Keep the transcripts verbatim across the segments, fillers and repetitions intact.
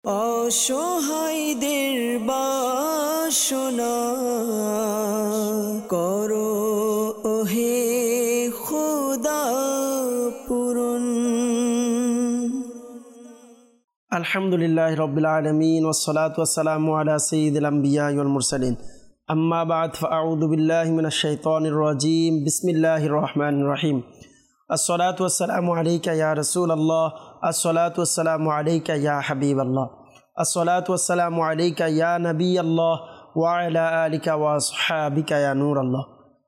অসহায়দের বাসনা করো ওহে খোদা পূরণ। আলহামদুলিল্লাহ রাব্বিল আলামিন ওয়াসসালাতু ওয়াসসালামু আলা সাইয়্যিদিল আমবিয়া ওয়াল মুরসালিন, আম্মা বা'দ, ফাআউযু বিল্লাহি মিনাশ শাইতানির রাজীম। বিসমিল্লাহির রহমানির রহিম। আসসালাতু ওয়াসসালামু আলাইকা ইয়া রাসূলাল্লাহ, আসসালাতু ওয়াসসালামু আলাইকা ইয়া হাবিবাল্লাহ, আসসালাতু ওয়াসসালামু আলাইকা ইয়া নবিয়াল্লাহ ওয়া আলা আলিকা ওয়া আসহাবিকা ইয়া নূরাল্লাহ।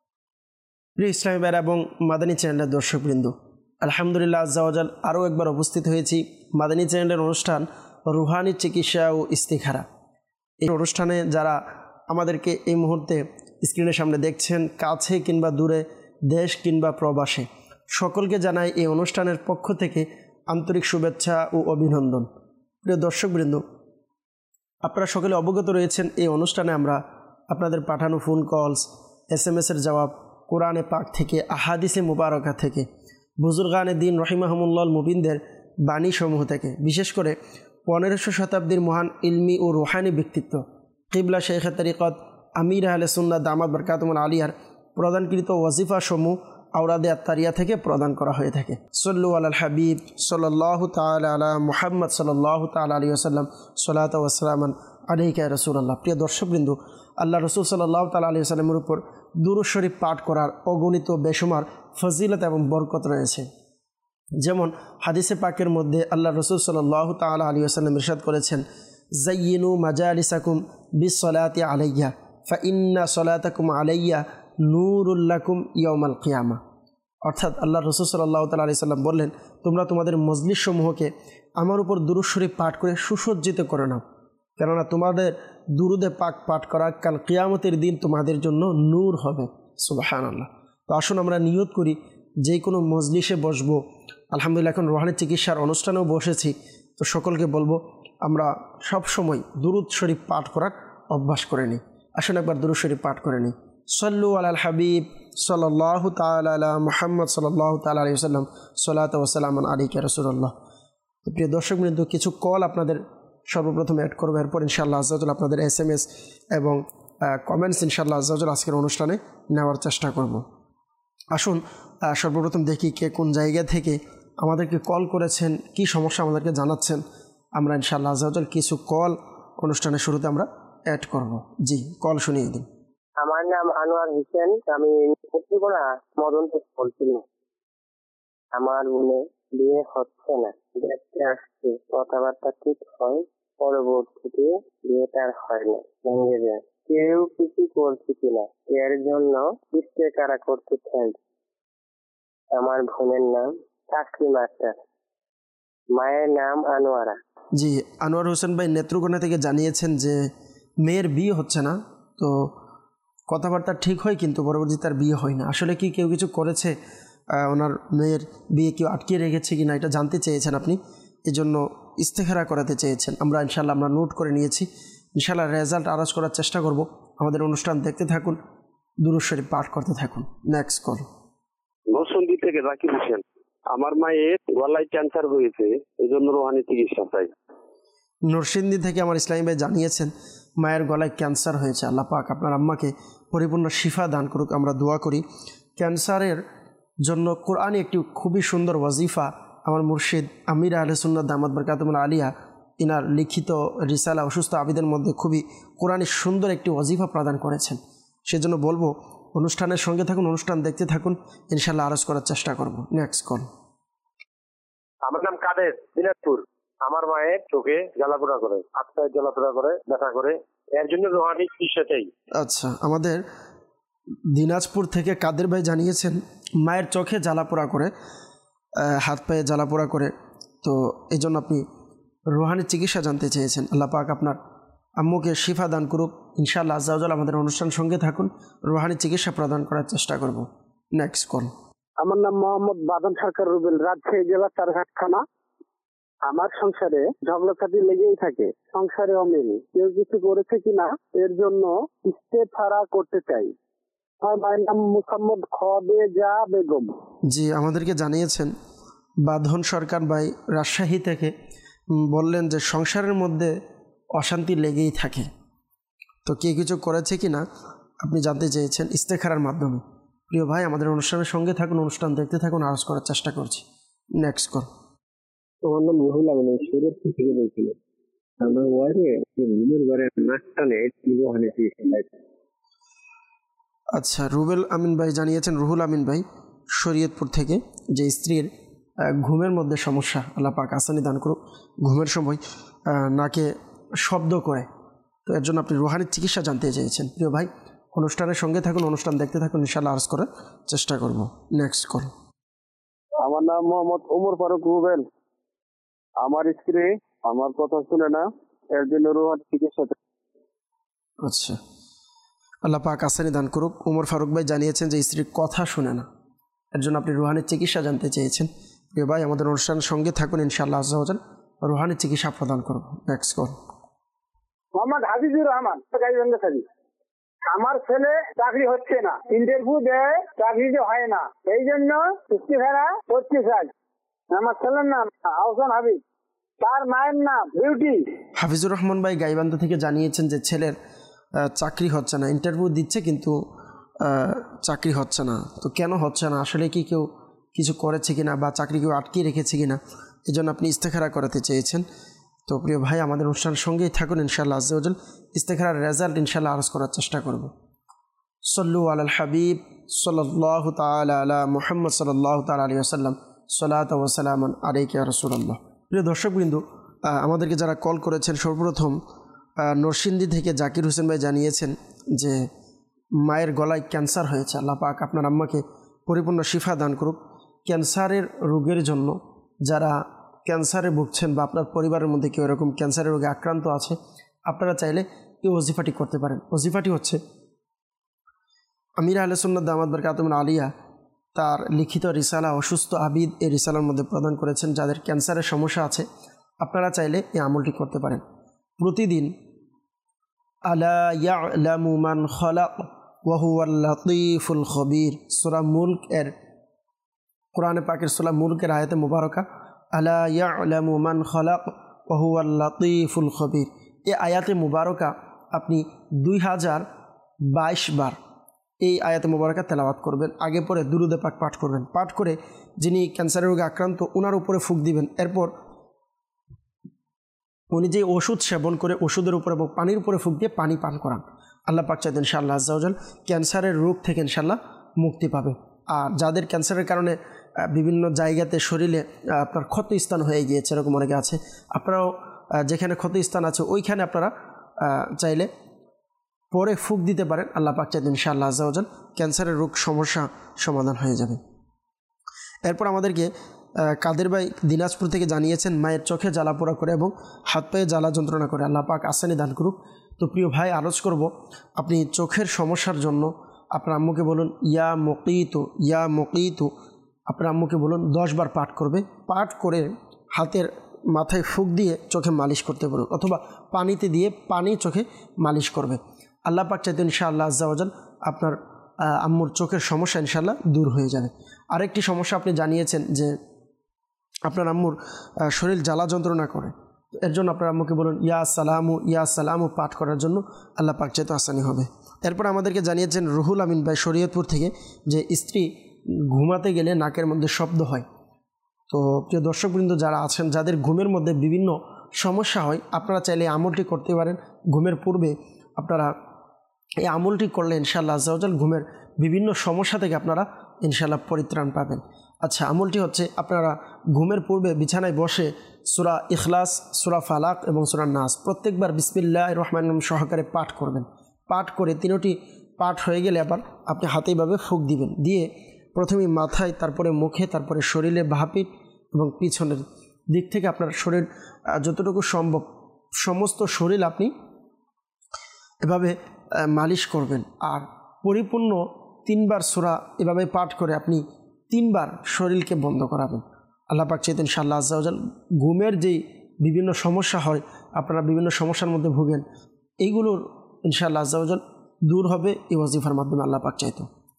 প্রিয় ইসলামী ভাইরা এবং মাদানী চ্যানেলের দর্শকবৃন্দ, আলহামদুলিল্লাহ আজ্জা ওয়া জাল আরও একবার উপস্থিত হয়েছি মাদানী চ্যানেলের অনুষ্ঠান রুহানি চিকিৎসা ও ইস্তিখারা। এই অনুষ্ঠানে যারা আমাদেরকে এই মুহূর্তে স্ক্রিনের সামনে দেখছেন, কাছে কিংবা দূরে, দেশ কিংবা প্রবাসে, সকলকে জানাই এই অনুষ্ঠানের পক্ষ থেকে আন্তরিক শুভেচ্ছা ও অভিনন্দন। প্রিয় দর্শকবৃন্দ, আপনারা সকলে অবগত রয়েছেন এই অনুষ্ঠানে আমরা আপনাদের পাঠানো ফোন কলস, এস এম এসের জবাব, কোরআনে পাক থেকে, আহাদিসে মুবারকা থেকে, বুজুর্গানে দিন রহিমাহুমুল্লাহ মুবিনদের বাণীসমূহ থেকে, বিশেষ করে পনেরোশো শতাব্দীর মহান ইলমি ও রুহানি ব্যক্তিত্ব কিবলা শেখে তরিকত আমির আহলে সুন্নাত দামাত বরকাতুল আলিয়ার প্রদানকৃত ওয়াজিফা সমূহ আওরাদে আত্তারিয়া থেকে প্রদান করা হয়ে থাকে। সল্লু আলাল হাবিব সাল্লাল্লাহু তাআলা আলা মুহাম্মদ সাল্লাল্লাহু তাআলা আলাইহি ওয়াসাল্লাম, সালাতু ওয়া সালামান আলাইকা ইয়া রাসূলুল্লাহ। প্রিয় দর্শকবৃন্দ, আল্লাহ রাসূল সাল্লাল্লাহু তাআলা আলাইহি ওয়াসাল্লামের উপর দুরূদ শরীফ পাঠ করার অগণিত বেশুমার ফজিলত এবং বরকত রয়েছে। যেমন হাদিসে পাকের মধ্যে আল্লাহ রাসূল সাল্লাল্লাহু তাআলা আলাইহি ওয়াসাল্লাম ইরশাদ করেছেন, জাইয়িনু মাজালিসাকুম বিসসালাতি আলাইয়া ফা ইন্না সালাতাকুম আলাইয়া নূরুল লাকুম ইয়াউমাল কিয়ামা। অর্থাৎ আল্লাহ রাসূল সাল্লাল্লাহু তাআলা আলাইহি ওয়াসাল্লাম বললেন, তোমরা তোমাদের মজলিস সমূহকে আমার উপর দুরূদ শরীফ পাঠ করে সুসজ্জিত করে নাও, কেননা তোমাদের দুরুদে পাক পাঠ করা কাল কিয়ামতের দিন তোমাদের জন্য নূর হবে। সুবহানাল্লাহ। তো আসুন আমরা নিয়ত করি, যে কোনো মজলিসে বসবো, আলহামদুলিল্লাহ এখন রুহানি চিকিৎসার অনুষ্ঠানেও বসেছি, তো সকলকে বলবো আমরা সব সময় দুরুদ শরীফ পাঠ করার অভ্যাস করে নিই। আসুন একবার দুরুদ শরীফ পাঠ করে নিই। সল্লু আলাল হাবিব সাল্লাল্লাহু তাআলা আলা মুহাম্মদ সাল্লাল্লাহু তাআলা আলাইহি ওয়াসাল্লাম, সালাতু ওয়া সালামান আলাইকা ইয়া রাসূলুল্লাহ। তো প্রিয় দর্শকবৃন্দ, কিছু কল আপনাদের সর্বপ্রথম অ্যাড করবো, এরপর ইনশাআল্লাহ আজ্জা ওয়া জাল আপনাদের এস এম এস এবং কমেন্টস ইনশাআল্লাহ আজ্জা ওয়া জাল আজকের অনুষ্ঠানে নেওয়ার চেষ্টা করব। আসুন সর্বপ্রথম দেখি কে কোন জায়গা থেকে আমাদেরকে কল করেছেন, কি সমস্যা আমাদেরকে জানাচ্ছেন। আমরা ইনশাআল্লাহ আজ্জা ওয়া জাল কিছু কল অনুষ্ঠানের শুরুতে আমরা অ্যাড করব। জি, কল শুনিয়ে দিন। আমার নাম আনোয়ার হোসেন, আমি নেত্রকোনা মদনপুর বলছিলাম। আমার বোনে বিয়ে হচ্ছে না, দেখতে আসছে, কথাবার্তা ঠিক হয়, পরবর্তীতে বিয়েটার হয় না, ভেঙে যায়। কেউ কিছু করছে কিনা এর জন্য কিস্তে কারা করতে চাই। আমার বোনের নাম তাসলিমা আক্তার, মায়ের নাম আনোয়ারা। জি, আনোয়ার হোসেন ভাই নেত্রকোনা থেকে জানিয়েছেন যে মেয়ের বিয়ে হচ্ছে না, তো কথাবার্তা ঠিক হয় কিন্তু পরবর্তীতে তার বিয়ে হয় না। আসলে কি কেউ কিছু করেছে, ওনার মেয়ের বিয়ে কেউ আটকিয়ে রেখেছে কিনা, এটা জানতে চেয়েছেন আপনি, এই জন্য ইস্তেখারা করাতে চেয়েছেন। আমরা ইনশাল্লাহ আমরা নোট করে নিয়েছি, ইনশাল্লাহ রেজাল্ট আরাজ করার চেষ্টা করব। আমাদের অনুষ্ঠান দেখতে থাকুন, দুরূদ শরীফ পাঠ করতে থাকুন। Next call. নরসিংদী থেকে জাকির হোসেন, আমার মায়ের গলায় ক্যান্সার হয়েছে, এই জন্য রুহানি চিকিৎসা চাই। নরসিংদী থেকে আমার ইসলামী ভাই জানিয়েছেন মায়ের গলায় ক্যান্সার হয়েছে। আল্লাহ পাক আপনার আম্মাকে পরিপূর্ণ শিফা দান করুক, আমরা দোয়া করি। ক্যান্সারের জন্য কোরআনে একটি খুবই সুন্দর ওয়াজিফা আমার মুর্শিদ আমির আহলে সুন্নাত দামাত বরকাতুল আলিয়া ইনার লিখিত রিসালা অসুস্থ আবিদের মধ্যে খুবই কোরআনে সুন্দর একটি ওয়াজিফা প্রদান করেছেন। সেজন্য বলবো অনুষ্ঠানের সঙ্গে থাকুন, অনুষ্ঠান দেখতে থাকুন, ইনশাআল্লাহ আরজ করার চেষ্টা করব। Next call. আমার নাম কাদের, দিনাজপুর। আমার মায়ের চোখে জ্বালাপোড়া করে, আত্মায় জ্বালাপোড়া করে, ব্যথা করে, এর জন্য রুহানি চিকিৎসা চাই। আচ্ছা, আমাদের দিনাজপুর থেকে কাদের ভাই জানিয়েছেন মায়ের চোখে জ্বালাপোড়া করে, হাত পায়ে জ্বালাপোড়া করে, তো এই জন্য আপনি রুহানি চিকিৎসা জানতে চেয়েছেন। আল্লাহ পাক আপনার আম্মুকে শিফা দান করুক। ইনশাআল্লাহ আজ্জা ওয়া জাল আমাদের অনুষ্ঠান সঙ্গে থাকুন, রুহানি চিকিৎসা প্রদান করার চেষ্টা করব। Next call. আমার নাম মোহাম্মদ বাদল সরকার রুবেল, রাজশাহী জেলা চারঘাট থানা। আমার সংসারে ঝগড়াঝাটি লেগেই থাকে, সংসারে অমিল, কেউ কিছু করেছে কিনা এর জন্য ইস্তেখারা করতে চাই। আমার মায়ের নাম মুহাম্মদ খাদিজা বেগম। জি, আমাদেরকে জানিয়েছেন বাঁধন সরকার ভাই রাজশাহী থেকে বললেন যে সংসারের মধ্যে অশান্তি লেগেই থাকে, তো কে কিছু করেছে কি না আপনি জানতে চেয়েছেন ইস্তেখারার মাধ্যমে। প্রিয় ভাই, আমাদের অনুষ্ঠানের সঙ্গে থাকুন, অনুষ্ঠান দেখতে থাকুন, আরজ করার চেষ্টা করছি। Next call. তোমার নাম রুহুল আমিন, সুরত থেকে বলছিল। আমার ওয়াইফে রুমের ঘরে নাক টানে রুহানি চিকিৎসা। আচ্ছা, রুবেল আমিন ভাই জানিয়েছেন, রুহুল আমিন ভাই শরীয়তপুর থেকে, যে স্ত্রীর ঘুমের মধ্যে সমস্যা, আল্লাহ পাক আসানি দান করুক, ঘুমের সময় নাকে শব্দ করে, তো এর জন্য আপনি রুহানির চিকিৎসা জানতে চেয়েছেন। প্রিয় ভাই, অনুষ্ঠানের সঙ্গে থাকুন, অনুষ্ঠান দেখতে থাকুন, ইনশাআল্লাহ আরজ করার চেষ্টা করব। Next call. আমার নাম মোহাম্মদ ওমর ফারুক রুবেল। আমার স্ত্রী আমার কথা শুনে না, এর জন্য রুহানি চিকিৎসা। আচ্ছা, আল্লাহ পাক আসানি দান করুক। ওমর ফারুক ভাই জানিয়েছেন যে স্ত্রীর কথা শুনে না, এর জন্য আপনি রুহানির চিকিৎসা জানতে চেয়েছেন। প্রিয় ভাই, আমাদের অনুষ্ঠানের সঙ্গে থাকুন, ইনশাআল্লাহ আজ্জা ওয়া জাল রুহানির চিকিৎসা প্রদান করব। Next call. মোহাম্মদ হাফিজুর রহমান, আমার ছেলে চাকরি হচ্ছে না, ইন্টারভিউ দেয়, চাকরি হয় না, এই জন্য ইস্তেখারা করতে চাই। আমার ছেলের নাম আহসান হাবিব, তার মায়ের নাম বিউটি। হাফিজুর রহমান ভাই গাইবান্ধা থেকে জানিয়েছেন যে ছেলের চাকরি হচ্ছে না, ইন্টারভিউ দিচ্ছে কিন্তু চাকরি হচ্ছে না, তো কেন হচ্ছে না, আসলে কি কেউ কিছু করেছে কিনা বা চাকরি কেউ আটকে রেখেছে কিনা, এই জন্য আপনি ইস্তেখারা করাতে চেয়েছেন। তো প্রিয় ভাই, আমাদের অনুষ্ঠানের সঙ্গেই থাকুন, ইনশাআল্লাহ আজ্জা ওয়া জাল ইস্তেখারার রেজাল্ট ইনশাআল্লাহ আরজ করার চেষ্টা করব। সল্লু আলাল হাবিব সাল্লাল্লাহু তাআলা আলা মুহাম্মদ সাল্লাল্লাহু তাআলা আলাইহি ওয়াসাল্লাম, সালাতু ওয়া সালামুন আলাইকা ইয়া রাসূলুল্লাহ। প্রিয় দর্শকবৃন্দু, আমাদেরকে যারা কল করেছেন, সর্বপ্রথম নরসিংদী থেকে জাকির হোসেন ভাই জানিয়েছেন যে মায়ের গলায় ক্যান্সার হয়েছে, আল্লাহ পাক আপনার আম্মাকে পরিপূর্ণ শিফা দান করুক। ক্যান্সারের রোগের জন্য যারা ক্যান্সারে ভুগছেন বা আপনার পরিবারের মধ্যে কেউ এরকম ক্যান্সারের রোগে আক্রান্ত আছে, আপনারা চাইলে এই ওজিফাটি করতে পারেন। ওজিফাটি হচ্ছে আমির আহলে সুন্নাত দামাত বারকাতুহুম আলিয়া তার লিখিত রিসালা অসুস্থ আবিদ, এই রিসালার মধ্যে প্রদান করেছেন। যাদের ক্যান্সারের সমস্যা আছে আপনারা চাইলে এই আমলটি করতে পারেন। প্রতিদিন আলা ইয়ালামু মান খালাক ওয়া হুয়াল লাতীফুল খবীর, সূরা মুলক এর কোরআনে পাকের সূরা মুলকের আয়াতে মুবারকা আলা ইয়ালামু মান খালাক ওয়া হুয়াল লাতীফুল খবীর, এই আয়াতে মুবারকা আপনি দুই হাজার বাইশ বার এই আয়াতে মুবারকা তেলাওয়াত করবেন। আগে পরে দুরুদে পাক পাঠ করবেন। পাঠ করে যিনি ক্যান্সারের রোগে আক্রান্ত ওনার উপরে ফুঁক দিবেন। এরপর উনি যে ওষুধ সেবন করে ওষুধের উপরে এবং পানির উপরে ফুঁক দিয়ে পানি পান করান। আল্লাহ পাক চাইতেন ইনশাআল্লাহ আজ্জা ওয়া জাল ক্যান্সারের রোগ থেকে ইনশাআল্লাহ মুক্তি পাবে। আর যাদের ক্যান্সারের কারণে বিভিন্ন জায়গাতে শরীরে আপনার ক্ষত স্থান হয়ে গিয়েছে, এরকম অনেকে আছে, আপনারাও যেখানে ক্ষত স্থান আছে ওইখানে আপনারা চাইলে পরে ফুঁক দিতে পারেন। আল্লাহ পাক চাইতেন ইনশাআল্লাহ আজ্জা ওয়া জাল ক্যান্সারের রোগ সমস্যা সমাধান হয়ে যাবে। এরপর আমাদেরকে কাদের ভাই দিনাজপুর থেকে জানিয়েছেন মায়ের চোখে জ্বালা পোড়া করে এবং হাত পায়ে জ্বালা যন্ত্রণা করে, আল্লাহ পাক আসানি দান করুক। তো প্রিয় ভাই, আরজ করব আপনি চোখের সমস্যার জন্য আপনার আম্মুকে বলুন ইয়া মুকিতু ইয়া মুকিতু, আপনার আম্মুকে বলুন দশ বার পাঠ করবে। পাঠ করে হাতের মাথায় ফুঁক দিয়ে চোখে মালিশ করতে বলুন, অথবা পানিতে দিয়ে পানি চোখে মালিশ করবে। আল্লাহ পাক চাইতেন ইনশাআল্লাহ আজ্জা ওয়া জাল আপনার আম্মুর চোখের সমস্যা ইনশাআল্লাহ দূর হয়ে যাবে। আরেকটি সমস্যা আপনি জানিয়েছেন যে আপনার আম্মুর শরীর জ্বালা যন্ত্রণা করে, এর জন্য আপনার আম্মুকে বলুন ইয়া সালামু ইয়া সালামু পাঠ করার জন্য, আল্লাহ পাক চাইতে আসানি হবে। এরপর আমাদেরকে জানিয়েছেন রুহুল আমিন ভাই শরীয়তপুর থেকে যে স্ত্রী ঘুমাতে গেলে নাকের মধ্যে শব্দ হয়। তো প্রিয় দর্শকবৃন্দ যারা আছেন, যাদের ঘুমের মধ্যে বিভিন্ন সমস্যা হয়, আপনারা চাইলে আমলটি করতে পারেন। ঘুমের পূর্বে আপনারা এই আমলটি করলে ইনশাআল্লাহ আজ্জা ওয়া জাল ঘুমের বিভিন্ন সমস্যা থেকে আপনারা ইনশাআল্লাহ পরিত্রাণ পাবেন। আচ্ছা, আমলটি হচ্ছে আপনারা ঘুমের পূর্বে বিছানায় বসে সূরা ইখলাস, সূরা ফালাক এবং সূরা নাস প্রত্যেকবার বিসমিল্লাহির রহমানির রহিম সহকারে পাঠ করবেন। পাঠ করে তিনটি পাঠ হয়ে গেলে আবার আপনি হাতে এইভাবে ফুঁক দিবেন। দিয়ে প্রথমে মাথায়, তারপরে মুখে, তারপরে শরীরে বাঁ পিঠ এবং পিছনের দিক থেকে আপনার শরীর যতটুকু সম্ভব সমস্ত শরীর আপনি এভাবে মালিশ করবেন। আর পরিপূর্ণ তিনবার সূরা এভাবে পাঠ করে আপনি তিনবার শরীরকে বন্ধ করাবেন। আল্লাহ পাক চাইতেন ইনশাআল্লাহ আজ্জা ওয়া জাল ঘুমের যেই বিভিন্ন সমস্যা হয়, আপনারা বিভিন্ন সমস্যার মধ্যে ভুগেন, এইগুলোর ইনশাআল্লাহ আজ্জা ওয়া জাল দূর হবে এই ওয়াজিফার মাধ্যমে। আল্লাহ পাক চাইতো।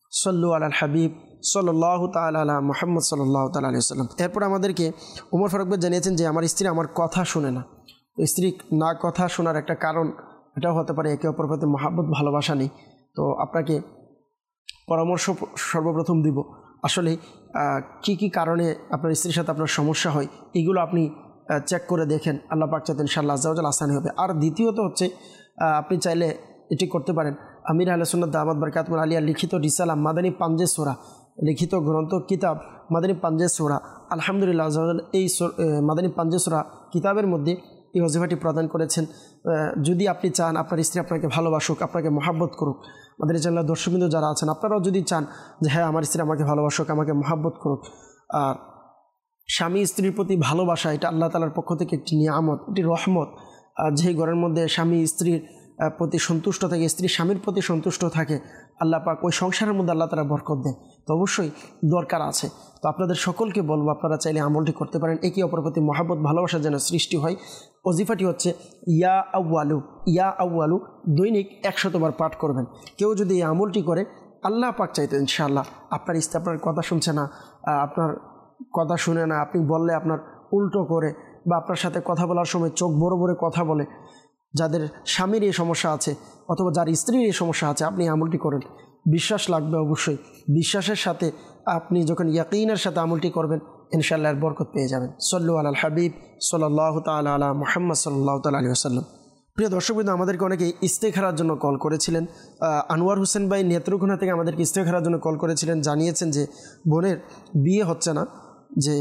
সল্লু আলাল হাবিব সাল্লাল্লাহু তাআলা আলা মুহাম্মদ সাল্লাল্লাহু তাআলা আলাইহি ওয়াসাল্লাম। এরপর আমাদেরকে ওমর ফারুক ভাই জানিয়েছেন যে আমার স্ত্রী আমার কথা শুনে না। স্ত্রী না কথা শোনার একটা কারণ এটাও হতে পারে একে অপরের প্রতি মহাব্বত ভালোবাসা নেই। তো আপনাকে পরামর্শ সর্বপ্রথম দিব, আসলে কি কি কারণে আপনার স্ত্রীর সাথে আপনার সমস্যা হয় এগুলো আপনি চেক করে দেখেন, আল্লাহ পাক চাইতেন ইনশাআল্লাহ আজ্জা ওয়া জাল আসানি হবে। আর দ্বিতীয়ত হচ্ছে আপনি চাইলে এটি করতে পারেন, আমির আহলে সুন্নাত দামাত বারকাতুহুল আলিয়া লিখিত রিসালা মাদানী পাঞ্জে সূরা, লিখিত গ্রন্থ কিতাব মাদানী পাঞ্জে সূরা, আলহামদুলিল্লাহ আজ্জা ওয়া জাল এই মাদানী পাঞ্জে সূরা কিতাবের মধ্যে এই ওজিফাটি প্রদান করেছেন। যদি আপনি চান আপনার স্ত্রী আপনাকে ভালোবাসুক, আপনাকে মহাব্বত করুক, আমাদের এই চ্যানেলের দর্শকবৃন্দ যারা আছেন আপনারাও যদি চান যে হ্যাঁ আমার স্ত্রী আমাকে ভালোবাসুক, আমাকে মহাব্বত করুক, আর স্বামী স্ত্রীর প্রতি ভালোবাসা এটা আল্লাহ তাআলার পক্ষ থেকে একটি নিয়ামত, একটি রহমত। যেই ঘরের মধ্যে স্বামী স্ত্রীর প্রতি সন্তুষ্ট থাকে, স্ত্রী স্বামীর প্রতি সন্তুষ্ট থাকে, আল্লাহ পাক ওই সংসারের মধ্যে আল্লাহ তাআলা বরকত দেয়। তো অবশ্যই দরকার আছে। তো আপনাদের সকলকে বলবো আপনারা চাইলে আমলটি করতে পারেন, একে অপরের প্রতি মহাব্বত ভালোবাসা যেন সৃষ্টি হয়। ওজিফাটি হচ্ছে ইয়া আউয়ালু, ইয়া আউয়ালু দৈনিক একশতবার পাঠ করবেন। কেউ যদি এই আমলটি করে আল্লাহ পাক চাইতেন ইনশাআল্লাহ আপনার স্ত্রী আপনার কথা শুনছে না, আপনার কথা শুনে না, আপনি বললে আপনার উল্টো করে, বা আপনার সাথে কথা বলার সময় চোখ বড় বড় কথা বলে, যাদের স্বামীর এই সমস্যা আছে অথবা যার স্ত্রীর এই সমস্যা আছে, আপনি আমলটি করেন, বিশ্বাস লাগবে অবশ্যই। বিশ্বাসের সাথে আপনি যখন ইয়াকিনের সাথে আমলটি করবেন ইনশাআল্লাহ এর বরকত পেয়ে যাবেন। সল্লু আলাল হাবিব সাল্লাল্লাহু তাআলা আলা মুহাম্মদ সাল্লাল্লাহু তাআলা আলাইহি ওয়াসাল্লাম। প্রিয় দর্শকবৃন্দ, আমাদেরকে অনেকে ইস্তেখারার জন্য কল করেছিলেন। আনোয়ার হোসেন ভাই নেত্রকোনা থেকে আমাদেরকে ইস্তেখারার জন্য কল করেছিলেন, জানিয়েছেন যে বোনের বিয়ে হচ্ছে না, যে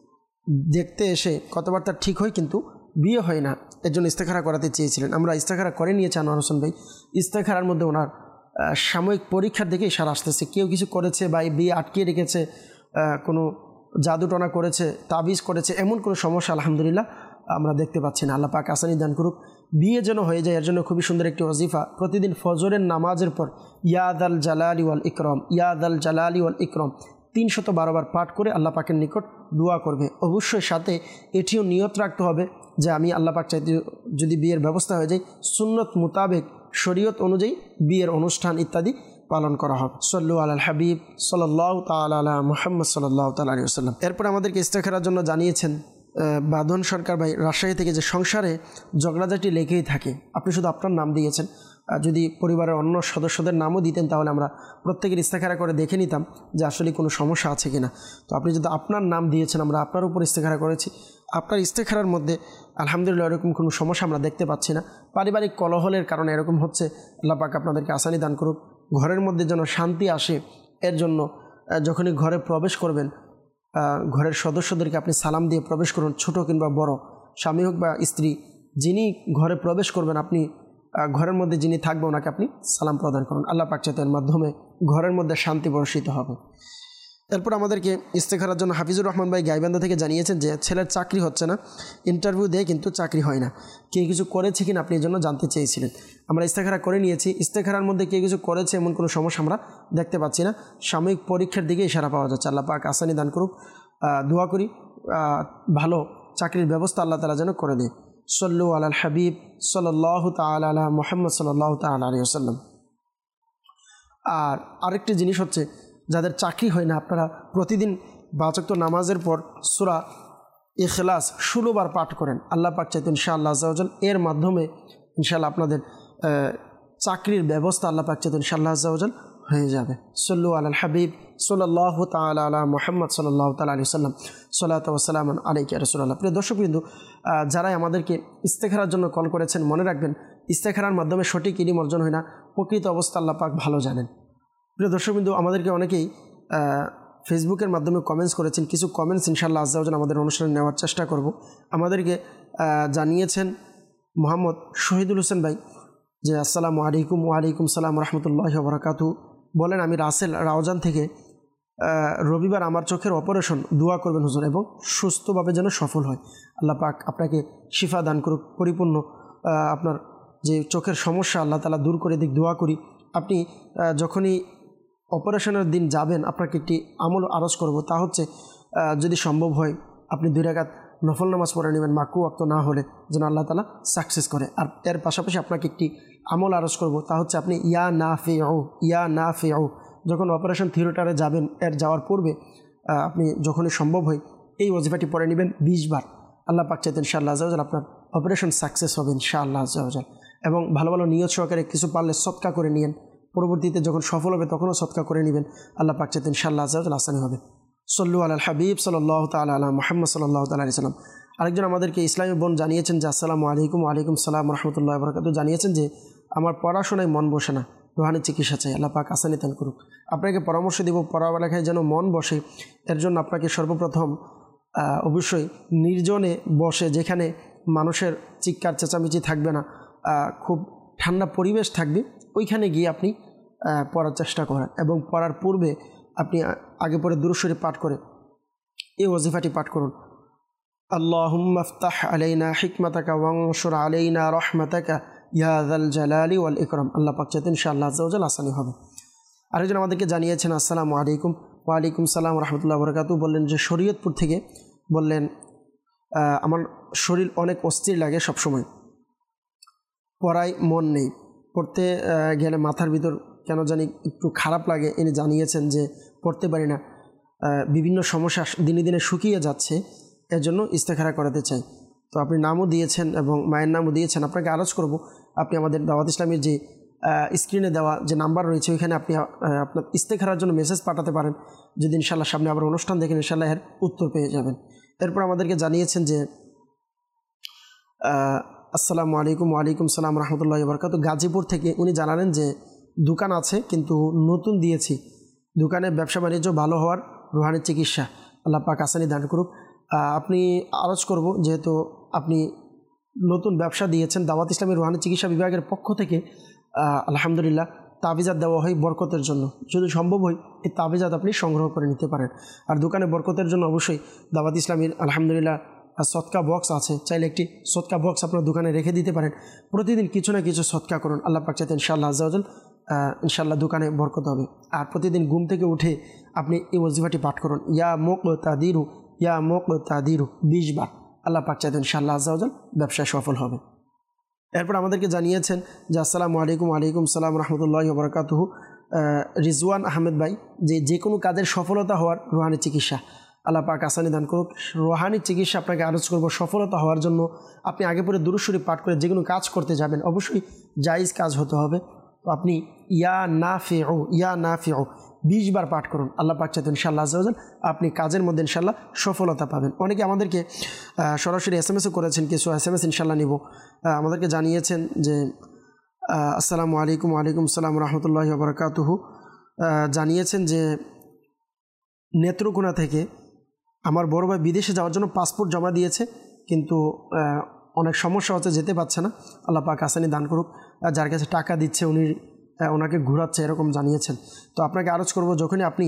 দেখতে এসে কথাবার্তা ঠিক হয় কিন্তু বিয়ে হয় না, এর জন্য ইস্তেখারা করাতে চেয়েছিলেন। আমরা ইস্তেখারা করে নিয়েছি আনোয়ার হোসেন ভাই। ইস্তেখারার মধ্যে ওনার সাময়িক পরীক্ষার দিকে ইশারা আসতেছে, কেউ কিছু করেছে বা এই বিয়ে আটকিয়ে রেখেছে, কোনো জাদুটনা করেছে, তাবিজ করেছে, এমন কোনো সমস্যা আলহামদুলিল্লাহ আমরা দেখতে পাচ্ছি না। আল্লাহ পাক আসানি দান করুক, বিয়ে যেন হয়ে যায়। এর জন্য খুবই সুন্দর একটি ওজিফা, প্রতিদিন ফজরের নামাজের পর ইয়াদ আল জালালি ওয়াল ইকরম, ইয়াদ আল জালালি ওয়াল ইকরম তিনশত বারোবার পাঠ করে আল্লাহ পাকের নিকট দোয়া করবে। অবশ্যই সাথে এটিও নিয়ত রাখতে হবে যে আমি আল্লাহ পাক চাইতে যদি বিয়ের ব্যবস্থা হয়ে যায় সুন্নত মোতাবেক শরীয়ত অনুযায়ী বিয়ের অনুষ্ঠান ইত্যাদি পালন করা হবে। সল্লু আলাল হাবিব সাল্লাল্লাহু তাআলা আলা মুহাম্মদ সাল্লাল্লাহু তাআলা আলাইহি ওয়াসাল্লাম। এরপর আমাদেরকে ইস্তেখারার জন্য জানিয়েছেন বাঁধন সরকার ভাই রাজশাহী থেকে, যে সংসারে ঝগড়াঝাটি লেগেই থাকে, আপনি শুধু আপনার নাম দিয়েছেন, যদি পরিবারের অন্য সদস্যদের নামও দিতেন তাহলে আমরা প্রত্যেকের ইস্তেখারা করে দেখে নিতাম যে আসলে কোনো সমস্যা আছে কিনা। তো আপনি যদি আপনার নাম দিয়েছেন, আমরা আপনার উপর ইস্তেখারা করেছি, আপনার ইস্তেখারার মধ্যে আলহামদুলিল্লাহ এরকম কোনো সমস্যা আমরা দেখতে পাচ্ছি না। পারিবারিক কলহলের কারণে এরকম হচ্ছে, আল্লাহ পাক আপনাদেরকে আসানি দান করুক, ঘরের মধ্যে যেন শান্তি আসে। এর জন্য যখনই ঘরে প্রবেশ করবেন ঘরের সদস্যদেরকে আপনি সালাম দিয়ে প্রবেশ করুন, ছোট কিংবা বড়, স্বামী হোক বা স্ত্রী, যিনি ঘরে প্রবেশ করবেন আপনি ঘরের মধ্যে যিনি থাকবে ওনাকে আপনি সালাম প্রদান করুন। আল্লাহ পাক চাইতেন এর মাধ্যমে ঘরের মধ্যে শান্তি বর্ষিত হবে। এরপর আমাদেরকে ইস্তেখারার জন্য হাফিজুর রহমান ভাই গাইবান্ধা থেকে জানিয়েছেন যে ছেলের চাকরি হচ্ছে না, ইন্টারভিউ দেয় কিন্তু চাকরি হয় না, কে কিছু করেছে কিনা আপনি এর জন্য জানতে চেয়েছিলেন। আমরা ইস্তেখারা করে নিয়েছি, ইস্তেখারার মধ্যে কে কিছু করেছে এমন কোনো সমস্যা আমরা দেখতে পাচ্ছি না, সাময়িক পরীক্ষার দিকে ইশারা পাওয়া যাচ্ছে। আল্লাহ পাক আসানি দান করুক, দোয়া করি ভালো চাকরির ব্যবস্থা আল্লাহ তাআলা যেন করে দেয়। সল্লু আলাল হাবিব সাল্লাল্লাহু তাআলা আলা মুহাম্মদ সাল্লাল্লাহু তাআলা আলাইহি ওয়াসাল্লাম। আর আরেকটি জিনিস হচ্ছে, যাদের চাকরি হয় না আপনারা প্রতিদিন পাঁচ ওয়াক্ত নামাজের পর সূরা ইখলাস ষোলো বার পাঠ করেন, আল্লাহ পাক চাইতেন ইনশাআল্লাহ আজ্জা ওয়া জাল এর মাধ্যমে ইনশাআল্লাহ আপনাদের চাকরির ব্যবস্থা আল্লাহ পাক চাইতেন ইনশাআল্লাহ আজ্জা ওয়া জাল হয়ে যাবে। সল্লু আলাল হাবিব সাল্লাল্লাহু তাআলা আলা মুহাম্মদ সাল্লাল্লাহু তাআলা আলাইহি ওয়াসাল্লাম। সালাতু ওয়া সালামুন আলাইকা ইয়া রাসূলুল্লাহ। প্রিয় দর্শকবৃন্দ, যারাই আমাদেরকে ইস্তেখারার জন্য কল করেছেন, মনে রাখবেন ইস্তেখারার মাধ্যমে সঠিক ইলম অর্জন হয় না, প্রকৃত অবস্থা আল্লাহ পাক ভালো জানেন। প্রিয় দর্শকবৃন্দ, আমাদেরকে অনেকেই ফেসবুকের মাধ্যমে কমেন্টস করেছেন, কিছু কমেন্টস ইনশাআল্লাহ আজ্জা ওয়া জাল আমাদের অনুষ্ঠানে নেওয়ার চেষ্টা করব। আমাদেরকে জানিয়েছেন মোহাম্মদ শহীদুল হোসেন ভাই যে আসসালামু আলাইকুম। ওয়ালাইকুম সালাম রহমতুল্লাহি ওয়া বারাকাতুহু। বলেন আমি রাসেল রাউজান থেকে, রবিবার আমার চোখের অপারেশন, দোয়া করবেন হুজুর, এবং সুস্থভাবে যেন সফল হয়। আল্লাহ পাক আপনাকে শিফা দান করুক, পরিপূর্ণ আপনার যে চোখের সমস্যা আল্লাহ তাআলা দূর করে দিক, দোয়া করি। আপনি যখনই অপারেশনের দিন যাবেন আপনাকে একটি আমল আরজ করব, তা হচ্ছে যদি সম্ভব হয় আপনি দুই রাকাত নফল নামাজ পড়ে নেবেন, মাকরু ওয়াক্ত না হলে, যেন আল্লাহ তাআলা সাকসেস করে। আর এর পাশাপাশি আপনাকে একটি আমল আরজ করব, তা হচ্ছে আপনি ইয়া নাফিউ, ইয়া নাফিউ যখন অপারেশন থিয়েটারে যাবেন এর যাওয়ার পূর্বে আপনি যখনই সম্ভব হয় এই ওয়াজিফাটি পড়ে নেবেন বিশ বার। আল্লাহ পাক চাইতেন ইনশাআল্লাহ আযজা ওয়া জাল আপনার অপারেশন সাকসেস হবে ইনশাআল্লাহ আযজা ওয়া জাল। এবং ভালো ভালো নিয়ত সহকারে কিছু পারলে সদকা করে নিয়েন, পরবর্তীতে যখন সফল হবে তখনও সদকা করে নেবেন। আল্লাহ পাক চাইতেন ইনশাআল্লাহ আযজা ওয়া জাল আসানি হবে। সল্লু আলাল হাবিব সাল্লাল্লাহু তাআলা আলা মুহাম্মদ সাল্লাল্লাহু তাআলা আলাইহি সাল্লাম। আরেকজন আমাদেরকে ইসলামী বোন জানিয়েছেন যে আসসালামু আলাইকুম। ওয়ালাইকুম সালাম ওয়া রাহমাতুল্লাহি ওয়া বারাকাতুহু। জানিয়েছেন যে আমার পড়াশোনায় মন বসে না, রুহানি চিকিৎসা চাই, আল্লাহ পাক আসানি দান করুক। আপনাকে পরামর্শ দেব পড়ালেখায় যেন মন বসে, এর জন্য আপনাকে সর্বপ্রথম অবশ্যই নির্জনে বসে, যেখানে মানুষের চিৎকার চেঁচামেচি থাকবে না, খুব ঠান্ডা পরিবেশ থাকবে, ওইখানে গিয়ে আপনি পড়ার চেষ্টা করেন। এবং পড়ার পূর্বে আপনি আগে পরে দুরূদ শরীফ পাঠ করে এই ওয়াজিফাটি পাঠ করুন। আল্লাহুম্মা ইফতাহ আলাইনা হিকমাতাকা ওয়ানশুর আলাইনা রাহমাতাকা ইয়া যাল জালালি ওয়াল ইকরাম। আল্লাহ পাক চাইতেন ইনশাআল্লাহ আযজা ওয়া জাল আসানি হবে। আরেকজন আমাদেরকে জানিয়েছেন আসসালামু আলাইকুম। ওয়ালাইকুম সালাম ওয়া রাহমাতুল্লাহি ওয়া বারাকাতুহু। বললেন যে শরীয়তপুর থেকে, বললেন আমার শরীর অনেক অস্থির লাগে সবসময়, পড়ায় মন নেই, পড়তে গেলে মাথার ভিতর কেন জানি একটু খারাপ লাগে। ইনি জানিয়েছেন যে পড়তে পারি না, বিভিন্ন সমস্যা দিনে দিনে শুকিয়ে যাচ্ছে, এর জন্য ইস্তেখারা করাতে চাই। তো আপনি নামও দিয়েছেন এবং মায়ের নামও দিয়েছেন। আপনাকে আরজ করব আপনি আমাদের দাওয়াত ইসলামের যে স্ক্রিনে দেওয়া যে নাম্বার রয়েছে ওইখানে আপনি আপনার ইস্তেখারার জন্য মেসেজ পাঠাতে পারেন। যদি ইনশাআল্লাহ সামনে আবার অনুষ্ঠান দেখেন ইনশাআল্লাহ এর উত্তর পেয়ে যাবেন। এরপর আমাদেরকে জানিয়েছেন যে আসসালামু আলাইকুম। ওয়ালাইকুম সালাম রাহমাতুল্লাহি ওয়া বারাকাতুহু। গাজীপুর থেকে উনি জানালেন যে দোকান আছে কিন্তু নতুন দিয়েছি, দোকানে ব্যবসা বাণিজ্য ভালো হওয়ার রুহানি চিকিৎসা, আল্লাহ পাক আসানি দান করুক। আপনি আরজ করব, যেহেতু আপনি নতুন ব্যবসা দিয়েছেন, দাওয়াত ইসলামের রুহানি চিকিৎসা বিভাগের পক্ষ থেকে আলহামদুলিল্লাহ তাবিজাত দেওয়া হয় বরকতের জন্য। যদি সম্ভব হয় এই তাবিজাত আপনি সংগ্রহ করে নিতে পারেন। আর দোকানে বরকতের জন্য অবশ্যই দাওয়াত ইসলামের আলহামদুলিল্লাহ সদকা বক্স আছে, চাইলে একটি সদকা বক্স আপনার দোকানে রেখে দিতে পারেন। প্রতিদিন কিছু না কিছু সদকা করুন, আল্লাহ পাক চাইতেন ইনশাআল্লাহ আযজা ওয়া জাল ইনশাআল্লাহ দোকানে বরকত হবে। আর প্রতিদিন ঘুম থেকে উঠে আপনি এই ওয়াজিফাটি পাঠ করুন, ইয়া মুকতাদিরু ইয়া মুকতাদিরু বিশ বার। আল্লাহ পাক চাইতেন ইনশাআল্লাহ আযজা ওয়া জাল ব্যবসায় সফল হবে। এরপর আমাদেরকে জানিয়েছেন যে আসসালামু আলাইকুম। ওয়ালাইকুম সালাম রাহমাতুল্লাহি ওয়া বারাকাতুহু। রিজওয়ান আহমেদ ভাই, যে যে কোনো কাজের সফলতা হওয়ার রুহানি চিকিৎসা, আল্লাহ পাক আসানি দান করুক। রুহানি চিকিৎসা আপনাকে আরজ করব সফলতা হওয়ার জন্য আপনি আগে পরে দুরূদ শরীফ পাঠ করে যে কোনো কাজ করতে যাবেন, অবশ্যই জায়েজ কাজ হতে হবে। তো আপনি ইয়া নাফিউ ইয়া নাফিউ বিশ বার পাঠ করুন, আল্লাহ পাক চাইতেন ইনশাআল্লাহ আযজা ওয়া জাল আপনি কাজের মধ্যে ইনশাআল্লাহ সফলতা পাবেন। অনেকে আমাদেরকে সরাসরি এস এম এসও করেছেন, কিছু এস এম এস ইনশাআল্লাহ নিব। আমাদেরকে জানিয়েছেন যে আসসালামু আলাইকুম। ওয়ালাইকুম সালাম রাহমাতুল্লাহি ওয়া বারাকাতুহু। জানিয়েছেন যে নেত্রকোনা থেকে আমার বড় ভাই বিদেশে যাওয়ার জন্য পাসপোর্ট জমা দিয়েছে, কিন্তু অনেক সমস্যা হচ্ছে, যেতে পারছে না, আল্লাহ পাক আসানি দান করুক। যার কাছে টাকা দিচ্ছে উনি ওনাকে ঘুরাচ্ছে, এরকম জানিয়েছেন। তো আপনাকে আরজ করব, যখনই আপনি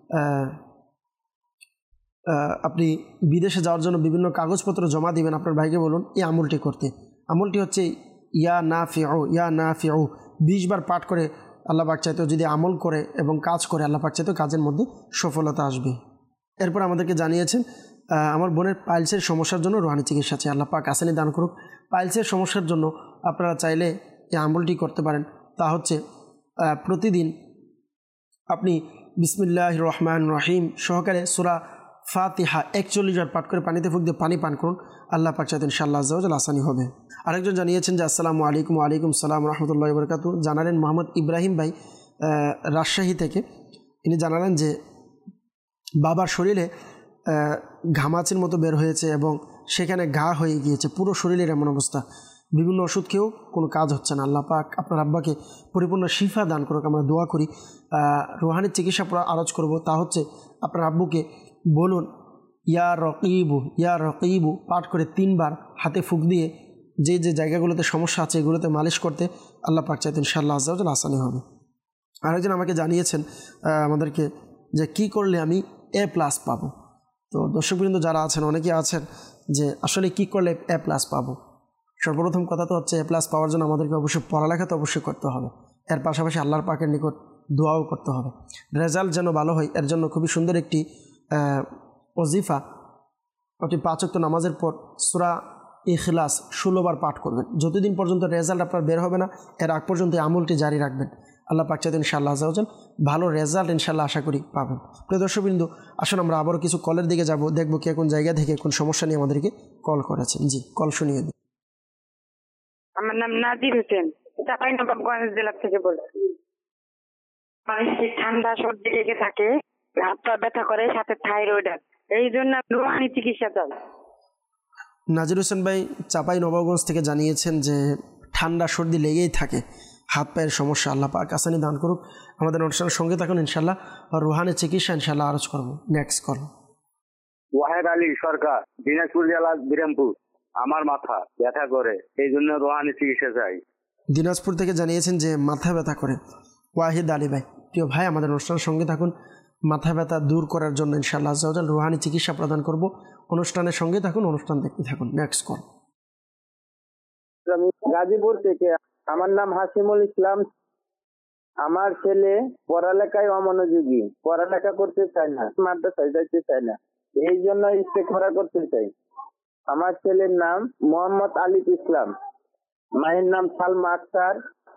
আপনি বিদেশে যাওয়ার জন্য বিভিন্ন কাগজপত্র জমা দিবেন, আপনার ভাইকে বলুন এই আমলটি করতে। আমলটি হচ্ছে ইয়া নাফিউ ইয়া নাফিউ বিশ বার পাঠ করে আল্লাহ পাক চাইতেও যদি আমল করে এবং কাজ করে, আল্লাহ পাক চাইতেও কাজের মধ্যে সফলতা আসবে। এরপর আমাদেরকে জানিয়েছেন আমার বোনের পাইলসের সমস্যার জন্য রুহানি চিকিৎসা আছে, আল্লাহ পাক আসানি দান করুক। পাইলসের সমস্যার জন্য আপনারা চাইলে এই আমলটি করতে পারেন। তা হচ্ছে প্রতিদিন আপনি বিসমিল্লাহির রহমানির রহিম সহকারে সূরা ফাতিহা একচল্লিশ বার পাঠ করে পানিতে ফুঁক দিয়ে পানি পান করুন, আল্লাহ পাক চাইতেন ইনশাআল্লাহ আযজা ওয়া জাল আসানি হবে। আরেকজন জানিয়েছেন যে আসসালামু আলাইকুম। ওয়ালাইকুম সালাম রাহমাতুল্লাহি ওয়া বারাকাতুহু। জানালেন মোহাম্মদ ইব্রাহিম ভাই রাজশাহী থেকে, ইনি জানালেন যে বাবার শরীরে ঘামাচির মতো বের হয়েছে এবং সেখানে ঘা হয়ে গিয়েছে, পুরো শরীরের এমন অবস্থা, বিভিন্ন ওষুধ খেয়েও কোনো কাজ হচ্ছে না। আল্লাহ পাক আপনার আব্বাকে পরিপূর্ণ শিফা দান করুক, আমরা দোয়া করি। রুহানি চিকিৎসা আরজ করব, তা হচ্ছে আপনার আব্বুকে বলুন ইয়া রকিবু ইয়া রকিবু পাঠ করে তিনবার হাতে ফুঁক দিয়ে যে যে জায়গাগুলোতে সমস্যা আছে এগুলোতে মালিশ করতে, আল্লাহ পাক চাইতেন ইনশাআল্লাহ আযজা ওয়া জাল আসানি হবে। আরেকজন আমাকে জানিয়েছেন আমাদেরকে যে কি করলে আমি এ প্লাস পাবো। তো দর্শকবৃন্দ যারা আছেন, অনেকে আছেন যে আসলে কি করলে এ প্লাস পাবো। সর্বপ্রথম কথা তো হচ্ছে এ প্লাস পাওয়ার জন্য আমাদেরকে অবশ্যই পড়ালেখা তো অবশ্যই করতে হবে, এর পাশাপাশি আল্লাহর পাকের নিকট দোয়াও করতে হবে, রেজাল্ট যেন ভালো হয়। এর জন্য খুবই সুন্দর একটি ওজিফা, আপনি পাঁচ ওয়াক্ত নামাজের পর সূরা ইখলাস ষোলো বার পাঠ করবেন। যতদিন পর্যন্ত রেজাল্ট আপনার বের হবে না, এর আগ পর্যন্ত আমলটি জারি রাখবেন। আল্লাহ পাক চাইতে ইনশাআল্লাহ আযাওয়াজাল ভালো রেজাল্ট ইনশাআল্লাহ আশা করি পাবেন। প্রিয় দর্শকবৃন্দ, আসুন আমরা আবারও কিছু কলের দিকে যাব, দেখব কে কোন জায়গা থেকে কোন সমস্যা নিয়ে আমাদেরকে কল করেছেন। জি, কল শুনিয়ে দিন। আমার নাম নাজির হোসেন, চাঁপাইনবাবগঞ্জ জেলা থেকে বলছি। ঠান্ডা সর্দি লেগে থাকে, হাত পা ব্যথা করে, সাথে থাইরয়েড, এই জন্য রুহানি চিকিৎসা চাই। নাজির হোসেন ভাই চাঁপাইনবাবগঞ্জ থেকে জানিয়েছেন যে ঠান্ডা সর্দি লেগেই থাকে, হাত পায়ের সমস্যা। আল্লাহ পাক আসানি দান করুক। আমাদের অনুষ্ঠানের সঙ্গে থাকুন ইনশাআল্লাহ, রুহানি চিকিৎসা ইনশাআল্লাহ আরজ করবো। Next call. ওয়াহেদ আলী সরকার, দিনাজপুর জেলা বিরামপুর। আমার মাথা ব্যথা করে, এই জন্য রুহানি চিকিৎসা চাই। দিনাজপুর থেকে জানিয়েছেন যে মাথা ব্যথা করে। ওয়াহিদ আলী ভাই, প্রিয় ভাই, আমাদের অনুষ্ঠানের সঙ্গে থাকুন। মাথা ব্যথা দূর করার জন্য ইনশাআল্লাহ আযাওয়াজাল রুহানি চিকিৎসা প্রদান করব। অনুষ্ঠানের সঙ্গে থাকুন, অনুষ্ঠান দেখতে থাকুন। Next call. আমি গাজীপুর থেকে, আমার নাম হাসিমুল ইসলাম। আমার ছেলে পড়ালেখায় অমনোযোগী, পড়ালেখা করতে চায় না, মাদ্রাসায় যাইতে চায় না, এই জন্য ইস্তেখরা করতে চাই। আমার ছেলের নাম মোহাম্মদ আলিফ ইসলাম, মায়ের নাম সালমা আক্তার।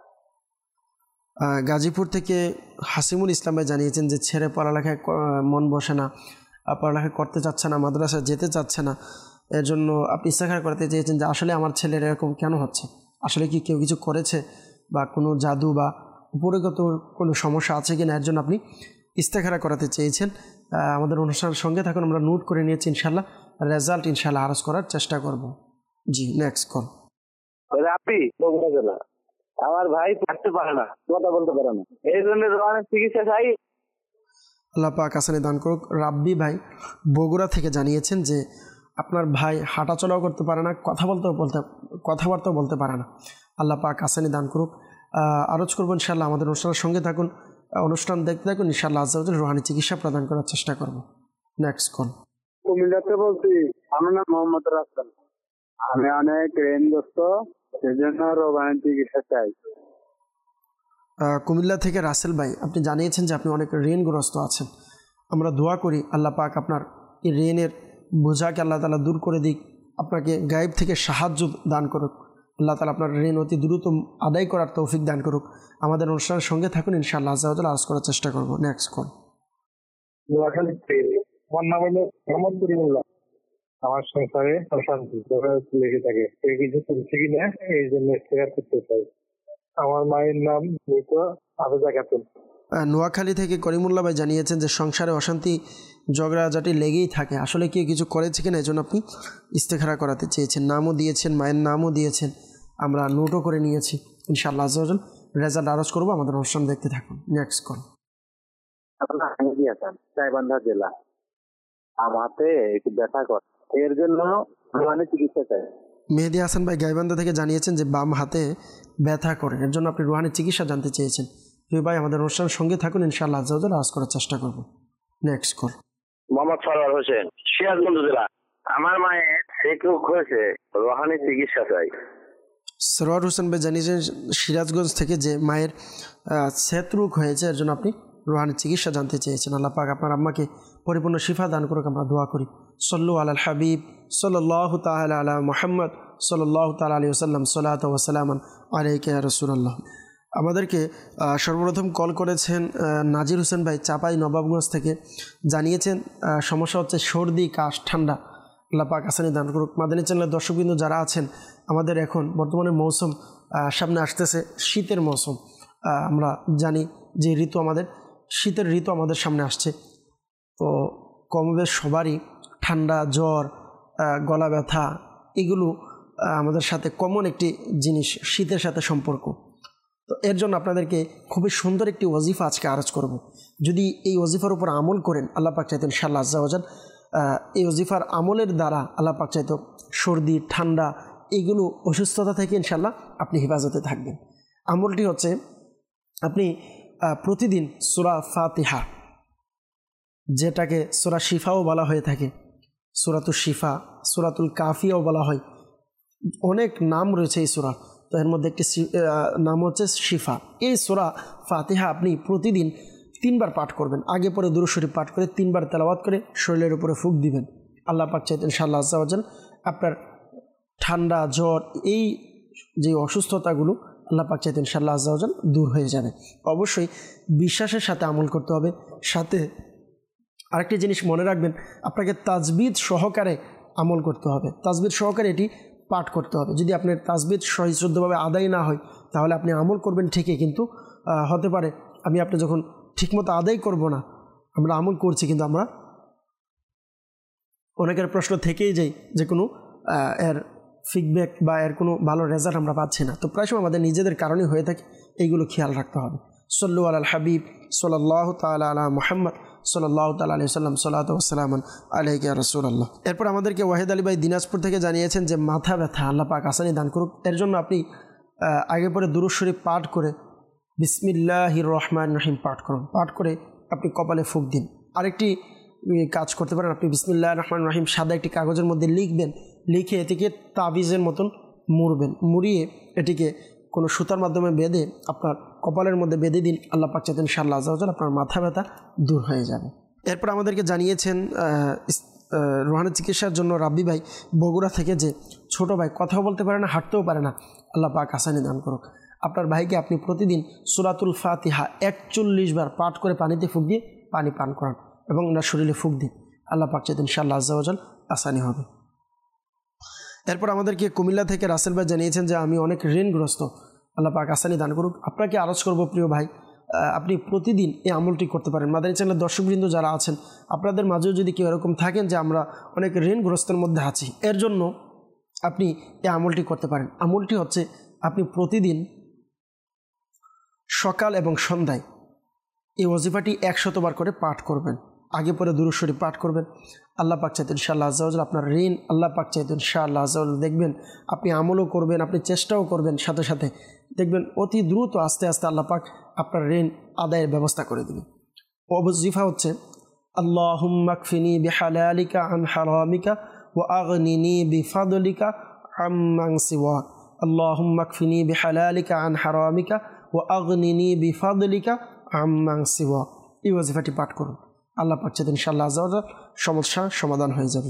গাজীপুর থেকে হাসিমুল ইসলাম ভাই জানিয়েছেন যে ছেলে পড়ালেখায় মন বসে না, পড়ালেখা করতে চাচ্ছে না, মাদ্রাসায় যেতে চাচ্ছে না, এর জন্য আপনি ইস্তেখরা করতে চেয়েছেন যে আসলে আমার ছেলের এরকম কেন হচ্ছে, আসলে কি কেউ কিছু করেছে বা কোনো জাদু বা উপরিগত কোনো সমস্যা আছে কিনা, এর জন্য আপনি ইস্তেখরা করাতে চেয়েছেন। আমাদের অনুষ্ঠানের সঙ্গে থাকুন, আমরা নোট করে নিয়েছি, ইনশাআল্লাহ রেজাল্ট ইনশাআল্লাহ আরজ করার চেষ্টা করব। জি, নেক্সট কল। আপনি না, আমার ভাই পড়তে পারে না, কথা বলতে পারে না, এই জন্য রুহানি চিকিৎসা চাই। আল্লাহ পাক আসানি দান করুক। রাব্বি ভাই বগুড়া থেকে জানিয়েছেন যে আপনার ভাই হাঁটা চলাও করতে পারে না, কথা বলতেও বলতে কথাবার্তাও বলতে পারে না। আল্লাহ পাক আসানি দান করুক। আরজ করবো ইনশাআল্লাহ। আমাদের অনুষ্ঠানের সঙ্গে থাকুন, অনুষ্ঠান দেখতে থাকুন, ইনশাআল্লাহ আযাওয়াজাল রুহানি চিকিৎসা প্রদান করার চেষ্টা করব। Next call. কুমিল্লাতে বলছি, আমার নাম মোহাম্মদ রাসেল। আমি অনেক ঋণগ্রস্ত, সেজন্য রুহানি চিকিৎসা চাই। কুমিল্লা থেকে রাসেল ভাই, আপনি জানিয়েছেন যে আপনি অনেক ঋণগ্রস্ত আছেন। আমরা দোয়া করি আল্লাহ পাক আপনার এই ঋণের বোঝাকে আল্লাহ তাআলা দূর করে দিক, আপনাকে গায়েব থেকে সাহায্য দান করুক। আল্লাহ তাআলা আপনার ঋণ অতি দ্রুত আদায় করার তৌফিক দান করুক। আমাদের অনুষ্ঠানের সঙ্গে থাকুন, ইনশাআল্লাহ আযাওয়াজাল আরজ করার চেষ্টা করব। Next call. আমার নাম হলো মোহাম্মদ করিমুল্লাহ। আমার সংসারে অশান্তি লেগে থাকে, এই কিছু করছে কিনা, এই জন্য ইস্তেখরা করতে চাই। আমার মায়ের নাম আফেজা খাতুন। নোয়াখালী থেকে করিমুল্লাহ ভাই জানিয়েছেন যে সংসারে অশান্তি ঝগড়াঝাটি লেগেই থাকে, আসলে কি কিছু করেছে কিনা, এই জন্য আপনি ইস্তেখরা করাতে চেয়েছেন। নামও দিয়েছেন, মায়ের নামও দিয়েছেন, আমরা নোটও করে নিয়েছি। ইনশাআল্লাহ আযাওয়াজাল রেজাল্ট আরজ করবো। আমাদের অনুষ্ঠান দেখতে থাকুন। Next call. গাইবান্ধা জেলা, আমাতে একটু ব্যথা করে, এর জন্য রুহানি চিকিৎসা চাই। মেহেদি হাসান ভাই গাইবান্ধা থেকে জানিয়েছেন যে বাম হাতে ব্যথা করে, এর জন্য আপনি রুহানি চিকিৎসা জানতে চেয়েছেন। প্রিয় ভাই, আমাদের অনুষ্ঠানের সঙ্গে থাকুন, ইনশাআল্লাহ আযাওয়াজাল আরজ করার চেষ্টা করব। Next call. মোহাম্মদ সরওয়ার হোসেন, সিরাজগঞ্জ জেলা। আমার মায়ের সেক্রোক হয়েছে, রুহানি চিকিৎসা চাই। সরওয়ার হোসেন ভাই জানিয়েছেন সিরাজগঞ্জ থেকে যে মায়ের সেতরোগ হয়েছে, এর জন্য আপনি রুহানি চিকিৎসা জানতে চেয়েছেন। আল্লাহ পাক আপনার আম্মাকে পরিপূর্ণ শিফা দান করুক, আমরা দোয়া করি। সল্লু আলাল হাবিব সাল্লাল্লাহু তাআলা আলা মুহাম্মদ সাল্লাল্লাহু তাআলা আলাইহি ওয়াসাল্লাম, সালাতু ওয়া সালামান আলাইকা ইয়া রাসূলুল্লাহ। আমাদেরকে সর্বপ্রথম কল করেছেন নাজির হোসেন ভাই চাঁপাইনবাবগঞ্জ থেকে, জানিয়েছেন সমস্যা হচ্ছে সর্দি, কাশ, ঠান্ডা। আল্লাহ পাক আসানি দান করুক। মাদানী চ্যানেলের দর্শকবৃন্দ যারা আছেন, আমাদের এখন বর্তমানে মৌসুম সামনে আসতেছে, শীতের মৌসুম। আমরা জানি যে ঋতু আমাদের শীতের ঋতু আমাদের সামনে আসছে, তো কমবেশ সবারই ঠান্ডা, জ্বর, গলা ব্যথা, এগুলো আমাদের সাথে কমন একটি জিনিস, শীতের সাথে সম্পর্ক। তো এর জন্য আপনাদেরকে খুবই সুন্দর একটি ওয়াজিফা আজকে আরজ করব। যদি এই ওয়াজিফার উপর আমল করেন, আল্লাহ পাক চাইতেন ইনশাআল্লাহ আযাওয়াজাল এই ওয়াজিফার আমলের দ্বারা আল্লাহ পাক চাইতো সর্দি, ঠান্ডা, এইগুলো অসুস্থতা থেকে ইনশাআল্লাহ আপনি হেফাজতে থাকবেন। আমলটি হচ্ছে, আপনি প্রতিদিন সূরা ফাতিহা, যেটাকে সূরা শিফাও বলা হয়ে থাকে, সূরাতুল শিফা, সূরাতুল কাফিয়াও বলা হয়, অনেক নাম রয়েছে এই সূরা, তো এর মধ্যে একটি নাম হচ্ছে শিফা। এই সূরা ফাতিহা আপনি প্রতিদিন তিনবার পাঠ করবেন, আগে পরে দুরূদ শরীফ পাঠ করে তিনবার তেলাওয়াত করে শরীরের উপরে ফুঁক দিবেন। আল্লাহ পাক চাইতেন ইনশাআল্লাহ আযাওয়াজাল আপনার ঠান্ডা, জ্বর, এই যে অসুস্থতাগুলো আল্লাহ পাক চাইতে ইনশাআল্লাহ আজ্জা ওয়া জাল দূর হয়ে যাবে। অবশ্যই বিশ্বাসের সাথে আমল করতে হবে। সাথে আরেকটি জিনিস মনে রাখবেন, আপনাকে তাজবিদ সহকারে আমল করতে হবে, তাজবিদ সহকারে এটি পাঠ করতে হবে। যদি আপনার তাজবিদ সহিষ্ণুভাবে আদায় না হয় তাহলে আপনি আমল করবেন ঠিকই, কিন্তু হতে পারে আমি আপনি যখন ঠিকমতো আদায় করব না, আমরা আমল করছি কিন্তু আমরা অনেকের প্রশ্ন থেকেই যাই যে কোনো এর ফিডব্যাক বা এর কোনো ভালো রেজাল্ট আমরা পাচ্ছি না। তো প্রায় সময় আমাদের নিজেদের কারণে হয়ে থাকে, এইগুলো খেয়াল রাখতে হবে। সল্লু আলাল হাবিব সাল্লাল্লাহু তাআলা আলা মুহাম্মদ সাল্লাল্লাহু তাআলা আলাইহি সাল্লাম সালাতু ওয়া সালামুন আলাইকা ইয়া রাসূলুল্লাহ। এরপর আমাদেরকে ওয়াহিদ আলী ভাই দিনাজপুর থেকে জানিয়েছেন যে মাথা ব্যথা, আল্লাহ পাক আসানি দান করুক। এর জন্য আপনি আগে পরে দুরূদ শরীফ পাঠ করে বিসমিল্লাহির রহমানির রহিম পাঠ করুন, পাঠ করে আপনি কপালে ফুঁক দিন। আরেকটি কাজ করতে পারেন, আপনি বিসমিল্লাহির রহমানির রহিম সাদা একটি কাগজের মধ্যে লিখবেন, লিখে এটিকে তাবিজের মতন মুড়বেন, মুড়িয়ে এটিকে কোনো সুতার মাধ্যমে বেঁধে আপনার কপালের মধ্যে বেঁধে দিন। আল্লাহ পাক চাইতেন ইনশাআল্লাহ আজ্জা ওয়া জাল আপনার মাথা ব্যথা দূর হয়ে যাবে। এরপর আমাদেরকে জানিয়েছেন রুহানি চিকিৎসার জন্য রাব্বি ভাই বগুড়া থেকে যে ছোট ভাই কথাও বলতে পারে না, হাঁটতেও পারে না, আল্লাহ পাক আসানি দান করুক। আপনার ভাইকে আপনি প্রতিদিন সূরাতুল ফাতিহা একচল্লিশ বার পাঠ করে পানিতে ফুঁক দিয়ে পানি পান করান এবং ওনার শরীরে ফুঁক দিন। আল্লাহ পাক চাইতেন ইনশাআল্লাহ আজ্জা ওয়া জাল আসানি হবে। এরপর আমাদেরকে কুমিল্লা থেকে রাসেল ভাই জানিয়েছেন যে আমি অনেক ঋণগ্রস্ত, আল্লাহ পাক আসানি দান করুক। আপনাকে আরজ করব প্রিয় ভাই, আপনি প্রতিদিন এই আমলটি করতে পারেন। মাদানী চ্যানেলের দর্শকবৃন্দ যারা আছেন, আপনাদের মাঝেও যদি কেউ এরকম থাকেন যে আমরা অনেক ঋণগ্রস্তের মধ্যে আছি, এর জন্য আপনি এই আমলটি করতে পারেন। আমলটি হচ্ছে আপনি প্রতিদিন সকাল এবং সন্ধ্যায় এই ওয়াজিফাটি একশতবার করে পাঠ করবেন। আগে পরে দুরূদ শরীফ পাঠ করবেন। আল্লাহ পাক চাইতেন ইনশাআল্লাহ আজ্জা ওয়া জাল আপনার ঋণ আল্লাহ পাক চাইতেন ইনশাআল্লাহ আজ্জা ওয়া জাল দেখবেন আপনি আমলও করবেন, আপনি চেষ্টাও করবেন, সাথে সাথে দেখবেন অতি দ্রুত আস্তে আস্তে আল্লাহ পাক আপনার ঋণ আদায়ের ব্যবস্থা করে দেবেন। ওয়াজিফা হচ্ছে আল্লাহুম্মা কফিনি বিহালালিকা আন হারামিকা ওয়া আগনিনি বিফাদলিকা আম্মান সিওয়াক। আল্লাহুম্মা কফিনি বিহালালিকা আন হারামিকা ওয়া আগনিনি বিফাদলিকা আম্মান সিওয়াক। এই ওয়াজিফাটি পাঠ করুন, আল্লাহ পাক চাইতেন ইনশাআল্লাহ আজ্জা ওয়া জাল সমস্যার সমাধান হয়ে যাবে।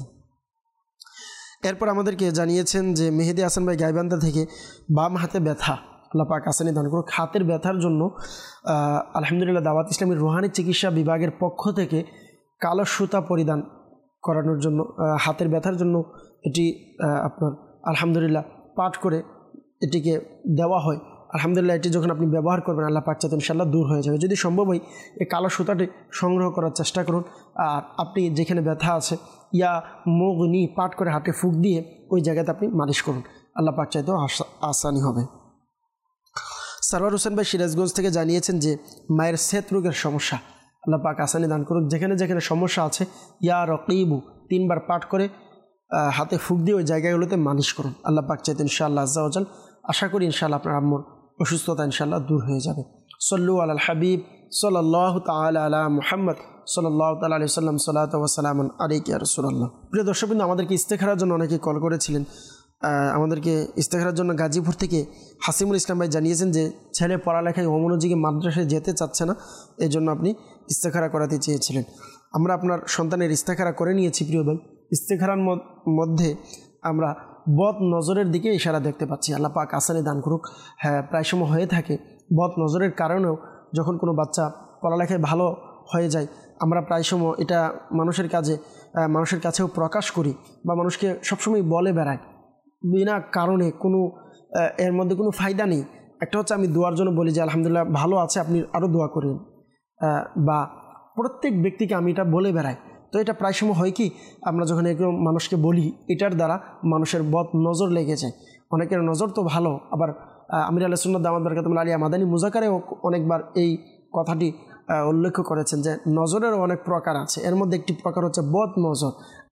এরপর আমাদেরকে জানিয়েছেন যে মেহেদি হাসান ভাই গাইবান্ধা থেকে বাম হাতে ব্যথা, আল্লাহ পাক আসানি দান করুক। হাতের ব্যথার জন্য আলহামদুলিল্লাহ দাওয়াত ইসলামীর রুহানি চিকিৎসা বিভাগের পক্ষ থেকে কালো সুতা পরিধান করানোর জন্য, হাতের ব্যথার জন্য এটি আপনার আলহামদুলিল্লাহ পাঠ করে এটিকে দেওয়া হয়। আলহামদুলিল্লাহ এটি যখন আপনি ব্যবহার করবেন আল্লাহ পাক চাইতেন ইনশাআল্লাহ দূর হয়ে যাবে। যদি সম্ভব হয় এই কালো সুতাটি সংগ্রহ করার চেষ্টা করুন, আর আপনি যেখানে ব্যথা আছে ইয়া মুগনি পাঠ করে হাতে ফুঁক দিয়ে ওই জায়গাতে আপনি মালিশ করুন, আল্লাহ পাক চাইতেও আসানি হবে। সারওয়ার হোসেন ভাই সিরাজগঞ্জ থেকে জানিয়েছেন যে মায়ের সেত রোগের সমস্যা, আল্লাহ পাক আসানি দান করুক। যেখানে যেখানে সমস্যা আছে ইয়া রকিবু তিনবার পাঠ করে হাতে ফুঁক দিয়ে ওই জায়গাগুলোতে মালিশ করুন, আল্লাহ পাক চাইতেন ইনশাআল্লাহ আজ্জা ওয়া জাল আশা করি ইনশাআল্লাহ আপনার আম্মুর অসুস্থতা ইনশাআল্লাহ দূর হয়ে যাবে। সল্লু আলাল হাবিব সাল্লাল্লাহু তাআলা আলা মুহাম্মদ সাল্লাল্লাহু তাআলা আলাইহি সাল্লাম সালাতু ওয়া সালামুন আলাইকা ইয়া রাসূলুল্লাহ। প্রিয় দর্শকবৃন্দ, আমাদেরকে ইস্তেখারার জন্য অনেকে কল করেছিলেন। আমাদেরকে ইস্তেখারার জন্য গাজীপুর থেকে হাসিমুল ইসলাম ভাই জানিয়েছেন যে ছেলে পড়ালেখায় অমনোযোগী মাদ্রাসায় যেতে চাচ্ছে না, এই জন্য আপনি ইস্তেখারা করাতে চেয়েছিলেন। আমরা আপনার সন্তানের ইস্তেখারা করে নিয়েছি প্রিয় ভাই। ইস্তেখারার মধ্যে আমরা বদ নজরের দিকে ইশারা দেখতে পাচ্ছি, আল্লাহ পাক আসানি দান করুক। হ্যাঁ, প্রায় সময় হয়ে থাকে বদ নজরের কারণেও যখন কোনো বাচ্চা পড়ালেখায় ভালো হয়ে যায়, আমরা প্রায় সময় এটা মানুষের কাজে মানুষের কাছেও প্রকাশ করি বা মানুষকে সবসময় বলে বেড়াই বিনা কারণে, কোনো এর মধ্যে কোনো ফায়দা নেই। একটা হচ্ছে আমি দোয়ার জন্য বলি যে আলহামদুলিল্লাহ ভালো আছে, আপনি আরও দোয়া করেন, বা প্রত্যেক ব্যক্তিকে আমি এটা বলে বেড়াই। তো এটা প্রায় সময় হয় কি, আমরা যখন এগুলো মানুষকে বলি এটার দ্বারা মানুষের বদ নজর লেগে যায়। অনেকের নজর তো ভালো, আবার আমির আহলে সুন্নাত দামাত বারাকাতুহুল আলিয়া মাদানী মুজাকারেও অনেকবার এই কথাটি উল্লেখ করেছেন যে নজরেরও অনেক প্রকার আছে, এর মধ্যে একটি প্রকার হচ্ছে বদ নজর।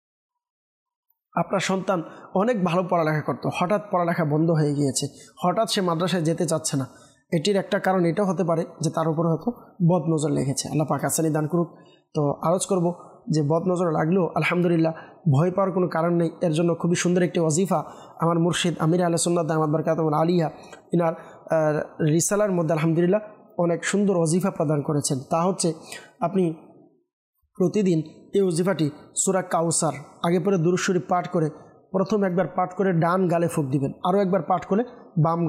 আপনার সন্তান অনেক ভালো পড়ালেখা করতো, হঠাৎ পড়ালেখা বন্ধ হয়ে গিয়েছে, হঠাৎ সে মাদ্রাসায় যেতে চাচ্ছে না। এটির একটা কারণ এটাও হতে পারে যে তার উপরে হয়তো বদ নজর লেগেছে, আল্লাহ পাক আসানি দান করুক। তো আরজ করব যে বদ নজর লাগলেও আলহামদুলিল্লাহ ভয় পাওয়ার কোনো কারণ নেই। এর জন্য খুবই সুন্দর একটি ওয়াজিফা আমার মুর্শিদ আমির আহলে সুন্নাত দামাত বারাকাতুহুল আলিয়া ইনার রিসালার মধ্যে আলহামদুলিল্লাহ অনেক সুন্দর ওয়াজিফা প্রদান করেছেন। তা হচ্ছে আপনি প্রতিদিন এই ওয়াজিফাটি সূরা কাউসার আগে পরে দুরূদ শরীফ পাঠ করে প্রথম একবার পাঠ করে ডান গালে ফুঁক দিবেন, আরও একবার পাঠ করে বাম গালে,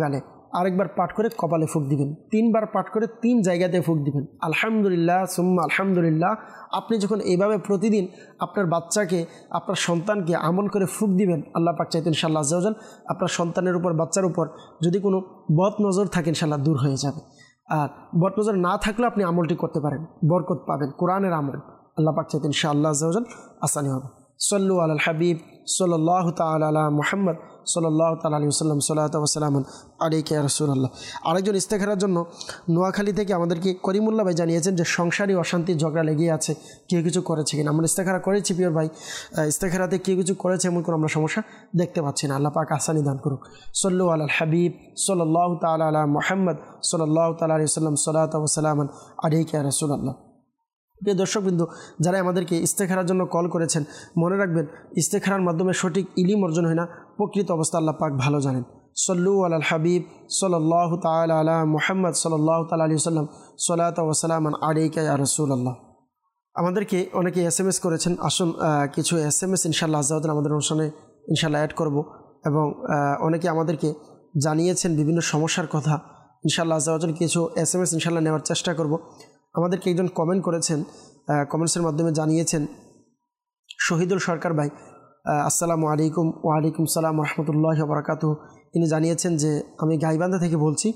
আরেকবার পাঠ করে কপালে ফুঁক দিবেন, তিনবার পাঠ করে তিন জায়গাতে ফুঁক দিবেন। আলহামদুলিল্লাহ সুম্মা আলহামদুলিল্লাহ। আপনি যখন এইভাবে প্রতিদিন আপনার বাচ্চাকে, আপনার সন্তানকে আমল করে ফুঁক দিবেন, আল্লাহ পাক চাইতেন ইনশাআল্লাহ আজ্জা ওয়া জাল আপনার সন্তানের উপর, বাচ্চার উপর যদি কোনো বদ নজর থাকে ইনশাআল্লাহ দূর হয়ে যাবে। আর বদ নজর না থাকলেও আপনি আমলটি করতে পারেন, বরকত পাবেন। কোরআনের আমল আল্লাহ পাক চাইতেন ইনশাআল্লাহ আজ্জা ওয়া জাল আসানি হবে। সল্লু আলাল হাবিব সাল্লাল্লাহু তাআলা আলা মুহাম্মদ সাল্লাল্লাহু তাআলা আলাইহি ওয়াসাল্লাম সাল্লাতু ওয়া সালামুন আলাইকা ইয়া রাসূলুল্লাহ। আরেকজন ইস্তেখারার জন্য নোয়াখালী থেকে আমাদেরকে করিমুল্লাহ ভাই জানিয়েছেন যে সংসারী অশান্তি ঝগড়া লেগে আছে, কেউ কিছু করেছে কিনা। আমরা ইস্তেখারা করেছি পিওর ভাই, ইস্তেখারাতে কেউ কিছু করেছে এমন কোনো আমরা সমস্যা দেখতে পাচ্ছি না। আল্লাহ পাক আসানি দান করুক। সল্লু আলাল হাবিব সাল্লাল্লাহু তাআলা আলা মুহাম্মদ সাল্লাল্লাহু তাআলা আলাইহি ওয়াসাল্লাম সাল্লাতু ওয়া সালামুন আলাইকা ইয়া রাসূলুল্লাহ। প্রিয় দর্শকবৃন্দ, যারা আমাদেরকে ইস্তেখারার জন্য কল করেছেন, মনে রাখবেন ইস্তেখারার মাধ্যমে সঠিক ইলম অর্জন হয় না, প্রকৃত অবস্থা আল্লাহ পাক ভালো জানেন। সল্লু আলাল হাবিব সাল্লাল্লাহু তাআলা আলা মুহাম্মদ সাল্লাল্লাহু তাআলা আলাইহি ওয়াসাল্লাম সাল্লাতু ওয়া সালামুন আলাইকা ইয়া রাসূলুল্লাহ। আমাদেরকে অনেকে এস এম এস করেছেন, আসুন কিছু এস এম এস ইনশাআল্লাহ আজ্জা ওয়া জাল আমাদের অনুষ্ঠানে ইনশাআল্লাহ অ্যাড করব। এবং অনেকে আমাদেরকে জানিয়েছেন বিভিন্ন সমস্যার কথা, ইনশাআল্লাহ আজ্জা ওয়া জাল কিছু এস এম এস ইনশাআল্লাহ নেওয়ার চেষ্টা করব। আমাদেরকে একজন কমেন্ট করেছেন, কমেন্টসের মাধ্যমে জানিয়েছেন শহীদুল সরকার ভাই, আসসালামু আলাইকুম। ওয়ালাইকুম সালাম রহমতুল্লাহি ওয়া বারাকাতুহু। তিনি জানিয়েছেন যে আমি গাইবান্ধা থেকে বলছি,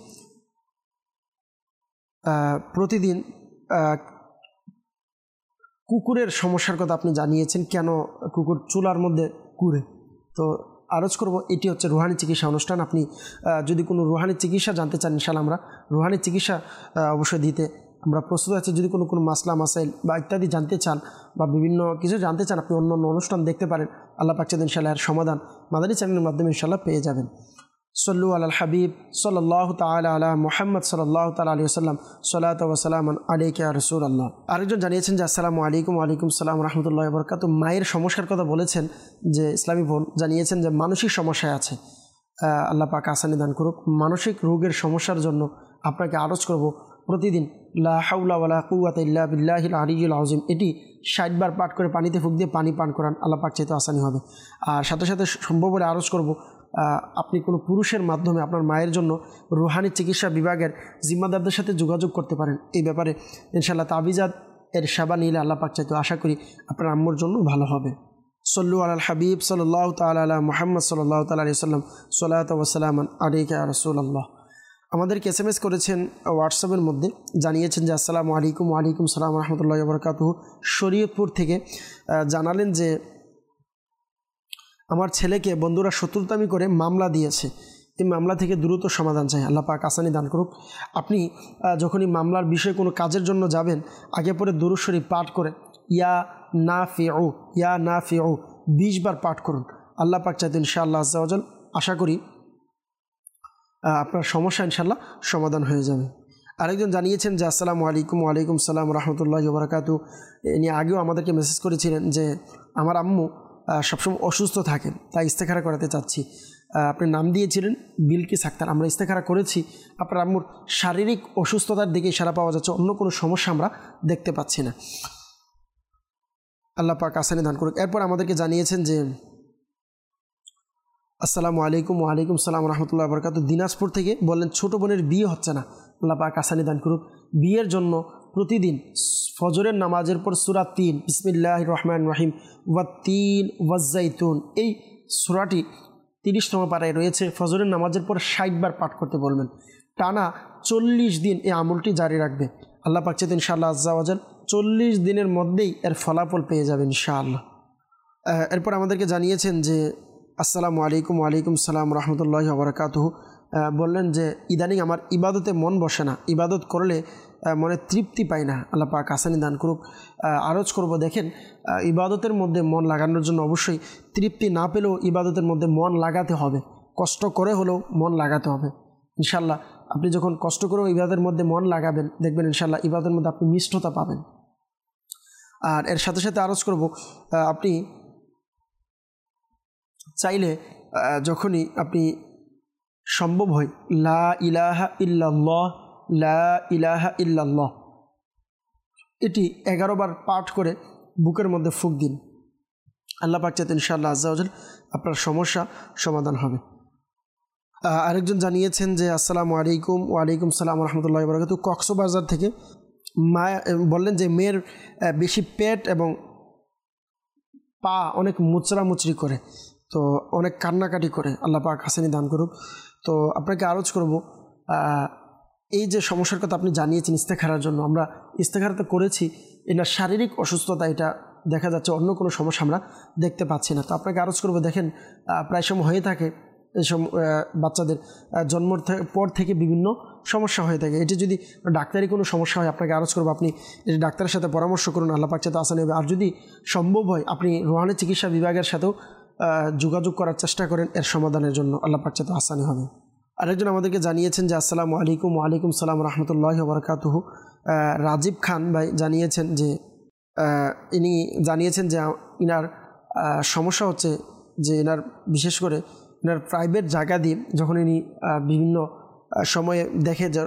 প্রতিদিন কুকুরের সমস্যার কথা আপনি জানিয়েছেন, কেন কুকুর চুলার মধ্যে ঘুরে। তো আরজ করব, এটি হচ্ছে রুহানি চিকিৎসা অনুষ্ঠান। আপনি যদি কোনো রুহানি চিকিৎসা জানতে চান, ইনশাআল্লাহ আমরা রুহানি চিকিৎসা অবশ্যই দিতে আমরা প্রস্তুত আছি। যদি কোনো কোনো মাসলা মাসাইল বা ইত্যাদি জানতে চান বা বিভিন্ন কিছু জানতে চান, আপনি অন্য অন্য অনুষ্ঠান দেখতে পারেন। আল্লাহ পাক চাইলে ইনশাআল্লাহ এর সমাধান মাদানী চ্যানেলের মাধ্যমে ইনশাআল্লাহ পেয়ে যাবেন। সল্লু আলাল হাবিব সাল্লাল্লাহু তাআলা আলা মুহাম্মদ সাল্লাল্লাহু তাআলা আলাইহি ওয়াসাল্লাম সাল্লাতু ওয়া সালামুন আলাইকা ইয়া রাসূলুল্লাহ। আরেকজন জানিয়েছেন যে আসসালামু আলাইকুম। ওয়ালাইকুম সালাম রাহমাতুল্লাহি ওয়া বারাকাতুহু। মায়ের সমস্যার কথা বলেছেন, যে ইসলামী বোন জানিয়েছেন যে মানসিক সমস্যায় আছে, আল্লাহ পাক আসানি দান করুক। মানসিক রোগের সমস্যার জন্য আপনাকে আরজ করব, প্রতিদিন লা হাওলা ওয়ালা কুওয়াতা ইল্লা বিল্লাহিল আলিয়্যিল আযীম এটি ষাট বার পাঠ করে পানিতে ফুঁক দিয়ে পানি পান করান, আল্লাহ পাক চাইতে আসানি হবে। আর সাথে সাথে সম্ভব হলে আরজ করব, আপনি কোনো পুরুষের মাধ্যমে আপনার মায়ের জন্য রুহানি চিকিৎসা বিভাগের জিম্মাদারদের সাথে যোগাযোগ করতে পারেন। এই ব্যাপারে ইনশাআল্লাহ তাবিজাত এর সেবা নিলে আল্লাহ পাক চাইতে আশা করি আপনার আম্মুর জন্য ভালো হবে। সল্লু আলাল হাবিব সাল্লাল্লাহু তাআলা আলা মুহাম্মদ সাল্লাল্লাহু তাআলা আলাইহি ওয়াসাল্লাম সাল্লাতু ওয়া সালামুন আলাইকা ইয়া রাসূলুল্লাহ। আমাদেরকে এস এম এস করেছেন হোয়াটসঅ্যাপের মধ্যে, জানিয়েছেন যে আসসালামু আলাইকুম। ওয়ালাইকুম সালাম রহমতুল্লাহি ওয়া বারাকাতুহু। শরীয়তপুর থেকে জানালেন যে আমার ছেলেকে বন্ধুরা শত্রুতামি করে মামলা দিয়েছে, এই মামলা থেকে দ্রুত সমাধান চাই, আল্লাহ পাক আসানি দান করুক। আপনি যখনই মামলার বিষয়ে কোনো কাজের জন্য যাবেন, আগে পরে দুরূদ শরীফ পাঠ করে ইয়া নাফিউ ইয়া নাফিউ বিশ বার পাঠ করুন। আল্লাহ পাক চাইতে ইনশাআল্লাহ আজ্জা ওয়া জাল আশা করি আপনার সমস্যা ইনশাআল্লাহ সমাধান হয়ে যাবে। আরেকজন জানিয়েছেন যে আসসালামু আলাইকুম। ওয়ালাইকুম সালাম রহমতুল্লাহি ওয়া বারাকাতুহু। ইনি আগেও আমাদেরকে মেসেজ করেছিলেন যে আমার আম্মু সবসময় অসুস্থ থাকেন, তাই ইস্তেখারা করাতে চাচ্ছি। আপনি নাম দিয়েছিলেন বিলকিস আক্তার, আমরা ইস্তেখারা করেছি। আপনার আম্মুর শারীরিক অসুস্থতার দিকে ইশারা পাওয়া যাচ্ছে, অন্য কোনো সমস্যা আমরা দেখতে পাচ্ছি না, আল্লাহ পাক আসানি দান করুক। এরপর আমাদেরকে জানিয়েছেন যে আসসালামু আলাইকুম। ওয়ালাইকুম সালাম রহমতুল্লাহি ওয়া বারাকাতুহু। দিনাজপুর থেকে বললেন ছোটো বোনের বিয়ে হচ্ছে না, আল্লাহ পাক আসানি দান করুক। বিয়ের জন্য প্রতিদিন ফজরের নামাজের পর সূরা তিন বিসমিল্লাহির রহমানির রহিম ওয়াত-তিন ওয়াজ-জাইতুন এই সূরাটি তিরিশতম পারায় রয়েছে, ফজরের নামাজের পর ষাট বার পাঠ করতে বলবেন। টানা চল্লিশ দিন এই আমলটি জারি রাখবে, আল্লাহ পাক চাইতে ইনশাআল্লাহ আজ্জা ওয়া জাল চল্লিশ দিনের মধ্যেই এর ফলাফল পেয়ে যাবেন ইনশাআল্লাহ। এরপর আমাদেরকে জানিয়েছেন যে আসসালামু আলাইকুম। ওয়ালাইকুম সালাম রহমতুল্লাহি ওয়া বারাকাতুহু। বললেন যে ইদানিং আমার ইবাদতে মন বসে না, ইবাদত করলে মনে তৃপ্তি পাই না, আল্লাহ পাক আসানি দান করুক। আরজ করব, দেখেন ইবাদতের মধ্যে মন লাগানোর জন্য অবশ্যই তৃপ্তি না পেলেও ইবাদতের মধ্যে মন লাগাতে হবে, কষ্ট করে হলেও মন লাগাতে হবে ইনশাআল্লাহ। আপনি যখন কষ্ট করেও ইবাদতের মধ্যে মন লাগাবেন, দেখবেন ইনশাআল্লাহ ইবাদতের মধ্যে আপনি মিষ্টতা পাবেন। আর এর সাথে সাথে আরজ করব, আপনি চাইলে যখনই আপনি সম্ভব হয় লা ইলাহা ইল্লাল্লাহ লা ইলাহা ইল্লাল্লাহ এটি এগারো বার পাঠ করে বুকের মধ্যে ফুঁক দিন, আল্লাহ পাক চাইতে ইনশাআল্লাহ আজ্জা ওয়া জাল আপনার সমস্যা সমাধান হবে। আরেকজন জানিয়েছেন যে আসসালামু আলাইকুম। ওয়ালাইকুম সালাম রহমতুল্লাহ বরকাতুহু। কক্সবাজার থেকে মা বললেন যে মেয়ের বেশি পেট এবং পা অনেক মুচড়া মুচড়ি করে, তো অনেক কান্নাকাটি করে, আল্লাহ পাক হাসানি দান করুক। তো আপনাকে আরজ করব, এই যে সমস্যার কথা আপনি জানিয়েছেন ইস্তেখারার জন্য, আমরা ইস্তেখারা তো করেছি, এটা শারীরিক অসুস্থতা, এটা দেখা যাচ্ছে অন্য কোনো সমস্যা আমরা দেখতে পাচ্ছি না। তো আপনাকে আরজ করব, দেখেন প্রায় সময় হয়ে থাকে এইসব বাচ্চাদের জন্মর পর থেকে বিভিন্ন সমস্যা হয়ে থাকে। এটি যদি ডাক্তারি কোনো সমস্যা হয়, আপনাকে আরজ করবো আপনি এটি ডাক্তারের সাথে পরামর্শ করুন, আল্লাহ পাক চাইতে আসানি হবে। আর যদি সম্ভব হয় আপনি রুহানি চিকিৎসা বিভাগের সাথেও যোগাযোগ করার চেষ্টা করেন এর সমাধানের জন্য, আল্লাহ পাক চাইতে আসানি হবে। আরেকজন আমাদেরকে জানিয়েছেন যে আসসালামু আলাইকুম। ওয়ালাইকুম সালাম রহমতুল্লাহ বরকাতুহু। রাজীব খান ভাই জানিয়েছেন যে ইনি জানিয়েছেন যে ইনার সমস্যা হচ্ছে যে এনার বিশেষ করে এনার প্রাইভেট জায়গা দিয়ে যখন ইনি বিভিন্ন সময়ে দেখে যে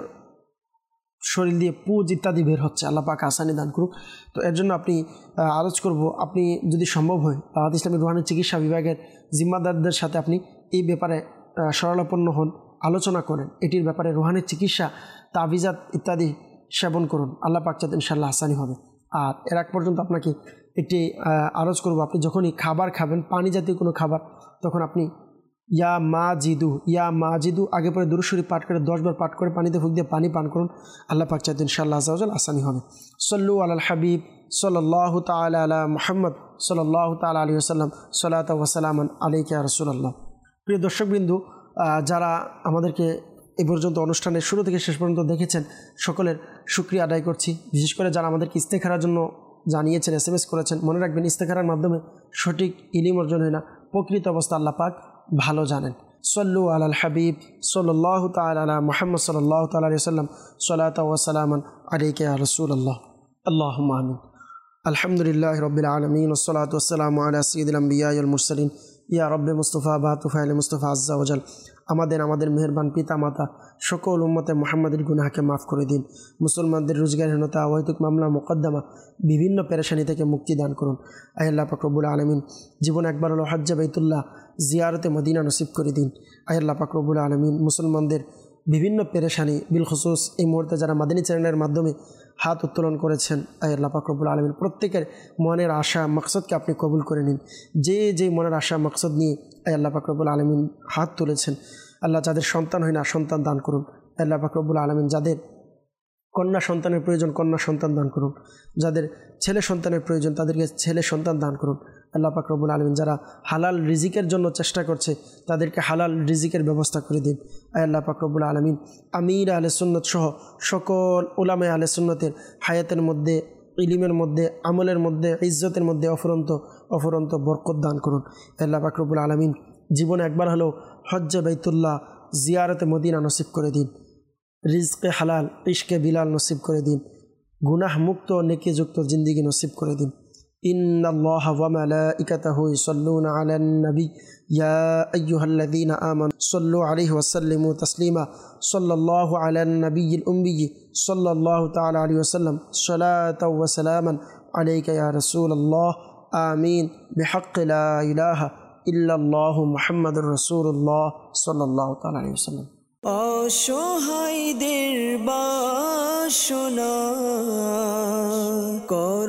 শরীর দিয়ে পুজ ইত্যাদি বের হচ্ছে, আল্লাহ পাক আসানি দান করুক। তো এর জন্য আপনি আরজ করব, আপনি যদি সম্ভব হয় দাওয়াত ইসলামী রুহানি চিকিৎসা বিভাগের জিম্মাদারদের সাথে আপনি এই ব্যাপারে শরণাপন্ন হন, আলোচনা করেন, এটির ব্যাপারে রুহানি চিকিৎসা তাবিজাত ইত্যাদি সেবন করুন, আল্লাহ পাক চাইতে ইনশাআল্লাহ আসানি হবে। আর এর আগ পর্যন্ত আপনাকে একটি আরজ করব, আপনি যখনই খাবার খাবেন, পানি জাতীয় কোনো খাবার, তখন আপনি ইয়া মা জিদু ইয়া মা জিদু আগে পরে দুরূদ শরীফ পাঠ করে দশ বার পাঠ করে পানিতে ফুঁক দিয়ে পানি পান করুন, আল্লাহ পাক চাইতে ইনশাআল্লাহ আযজা ওয়া জাল আসানি হবে। সাল্লু আলাল হাবিব সাল্লাল্লাহু তাআলা আলা মুহাম্মদ সাল্লাল্লাহু তাআলা আলাইহি ওয়াসাল্লাম, সালাতু ওয়া সালামান আলাইকা ইয়া রাসূলুল্লাহ। প্রিয় দর্শকবৃন্দু, যারা আমাদেরকে এ পর্যন্ত অনুষ্ঠানের শুরু থেকে শেষ পর্যন্ত দেখেছেন, সকলের শুকরিয়া আদায় করছি। বিশেষ করে যারা আমাদেরকে ইস্তেখারার জন্য জানিয়েছেন, এস এম এস করেছেন, মনে রাখবেন ইস্তেখারার মাধ্যমে সঠিক ইলম অর্জন হয় না, প্রকৃত অবস্থা আল্লাহ পাক ভালো জানেন। সল্লু আলাল হাবিব সাল্লাল্লাহু তাআলা আলা মুহাম্মদ সাল্লাল্লাহু তাআলা আলাইহি ওয়াসাল্লাম, সালাতু ওয়া সালামান আলাইকা ইয়া রাসূলুল্লাহ। আল্লাহুম্মা আমিন। আলহামদুলিল্লাহি রাব্বিল আলামিন ওয়াস সালাতু ওয়াস সালামু আলা সাইয়্যিদিল আমবিয়া ওয়াল মুরসালিন ইয়া রাব্বি মুস্তাফা বাতুফাইল মুস্তাফা আযজা ওয়া জাল। আমাদের আমাদের মেহেরবান পিতা মাতা সকল উম্মতে মুহাম্মাদের গুনাহকে মাফ করে দিন। মুসলমানদের রোজগারহীনতা, অহৈতুক মামলা মোকদ্দমা, বিভিন্ন পেরেশানি থেকে মুক্তি দান করুন। আয় আল্লাহ পাক রব্বুল আলামিন, জীবন একবার হলো হজ্জে বাইতুল্লাহ জিয়ারতে মদিনা নসিব করে দিন। আয় আল্লাহ পাক রব্বুল আলামিন, মুসলমানদের বিভিন্ন পেরেশানি বিলখুসুস এই মুহূর্তে যারা মাদানী চ্যানেলের মাধ্যমে হাত উত্তোলন করেছেন, আয় আল্লাহ পাক রব্বুল আলামিন, প্রত্যেকের মনের আশা মাকসদকে আপনি কবুল করে নিন। যে যে মনের আশা মাকসদ নিয়ে আয় আল্লাহ পাক রব্বুল আলামিন হাত তুলেছেন, আল্লাহ যাদের সন্তান হয় না সন্তান দান করুন। আল্লাহ পাক রব্বুল আলামিন যাদের কন্যা সন্তানের প্রয়োজন কন্যা সন্তান দান করুন, যাদের ছেলে সন্তানের প্রয়োজন তাদেরকে ছেলে সন্তান দান করুন। আল্লাহ পাক রব্বুল আলামিন যারা হালাল রিজিকের জন্য চেষ্টা করছে তাদেরকে হালাল রিজিকের ব্যবস্থা করে দিন। আল্লাহ পাক রব্বুল আলামিন আমির আহলে সুন্নাত সহ সকল উলামায়ে আহলে সুন্নাতের হায়াতের মধ্যে, ইলমের মধ্যে, আমলের মধ্যে, ইজ্জতের মধ্যে অফুরন্ত অফুরন্ত বরকত দান করুন। আল্লাহ পাক রব্বুল আলামিন জীবনে একবার হলেও হজ্জে বাইতুল্লাহ জিয়ারতে মদিনা নসিব করে দিন। রিজকে হালাল ইশকে বিলাল নসিব করে দিন। গুনাহ মুক্ত নেকিযুক্ত জিন্দিগি নসিব করে দিন। ইন্নাল্লাহা ওয়া মালাইকাতাহু ইউসাল্লুনা আলান নবী ইয়া আইয়ুহাল্লাযীনা আমানু সাল্লু আলাইহি ওয়া সাল্লিমু তাসলিমা সাল্লাল্লাহু আলান নবিয়্যিল উম্মি সাল্লাল্লাহু তাআলা আলাইহি ওয়া সাল্লাম, সালাতু ওয়া সালামান আলাইকা ইয়া রাসূলুল্লাহ। আমিন বিহাক্কি লা ইলাহা ইল্লাল্লাহু মুহাম্মাদুর রাসূলুল্লাহ সাল্লাল্লাহু তাআলা আলাইহি ওয়া সাল্লাম। অসহায়দের বাসনা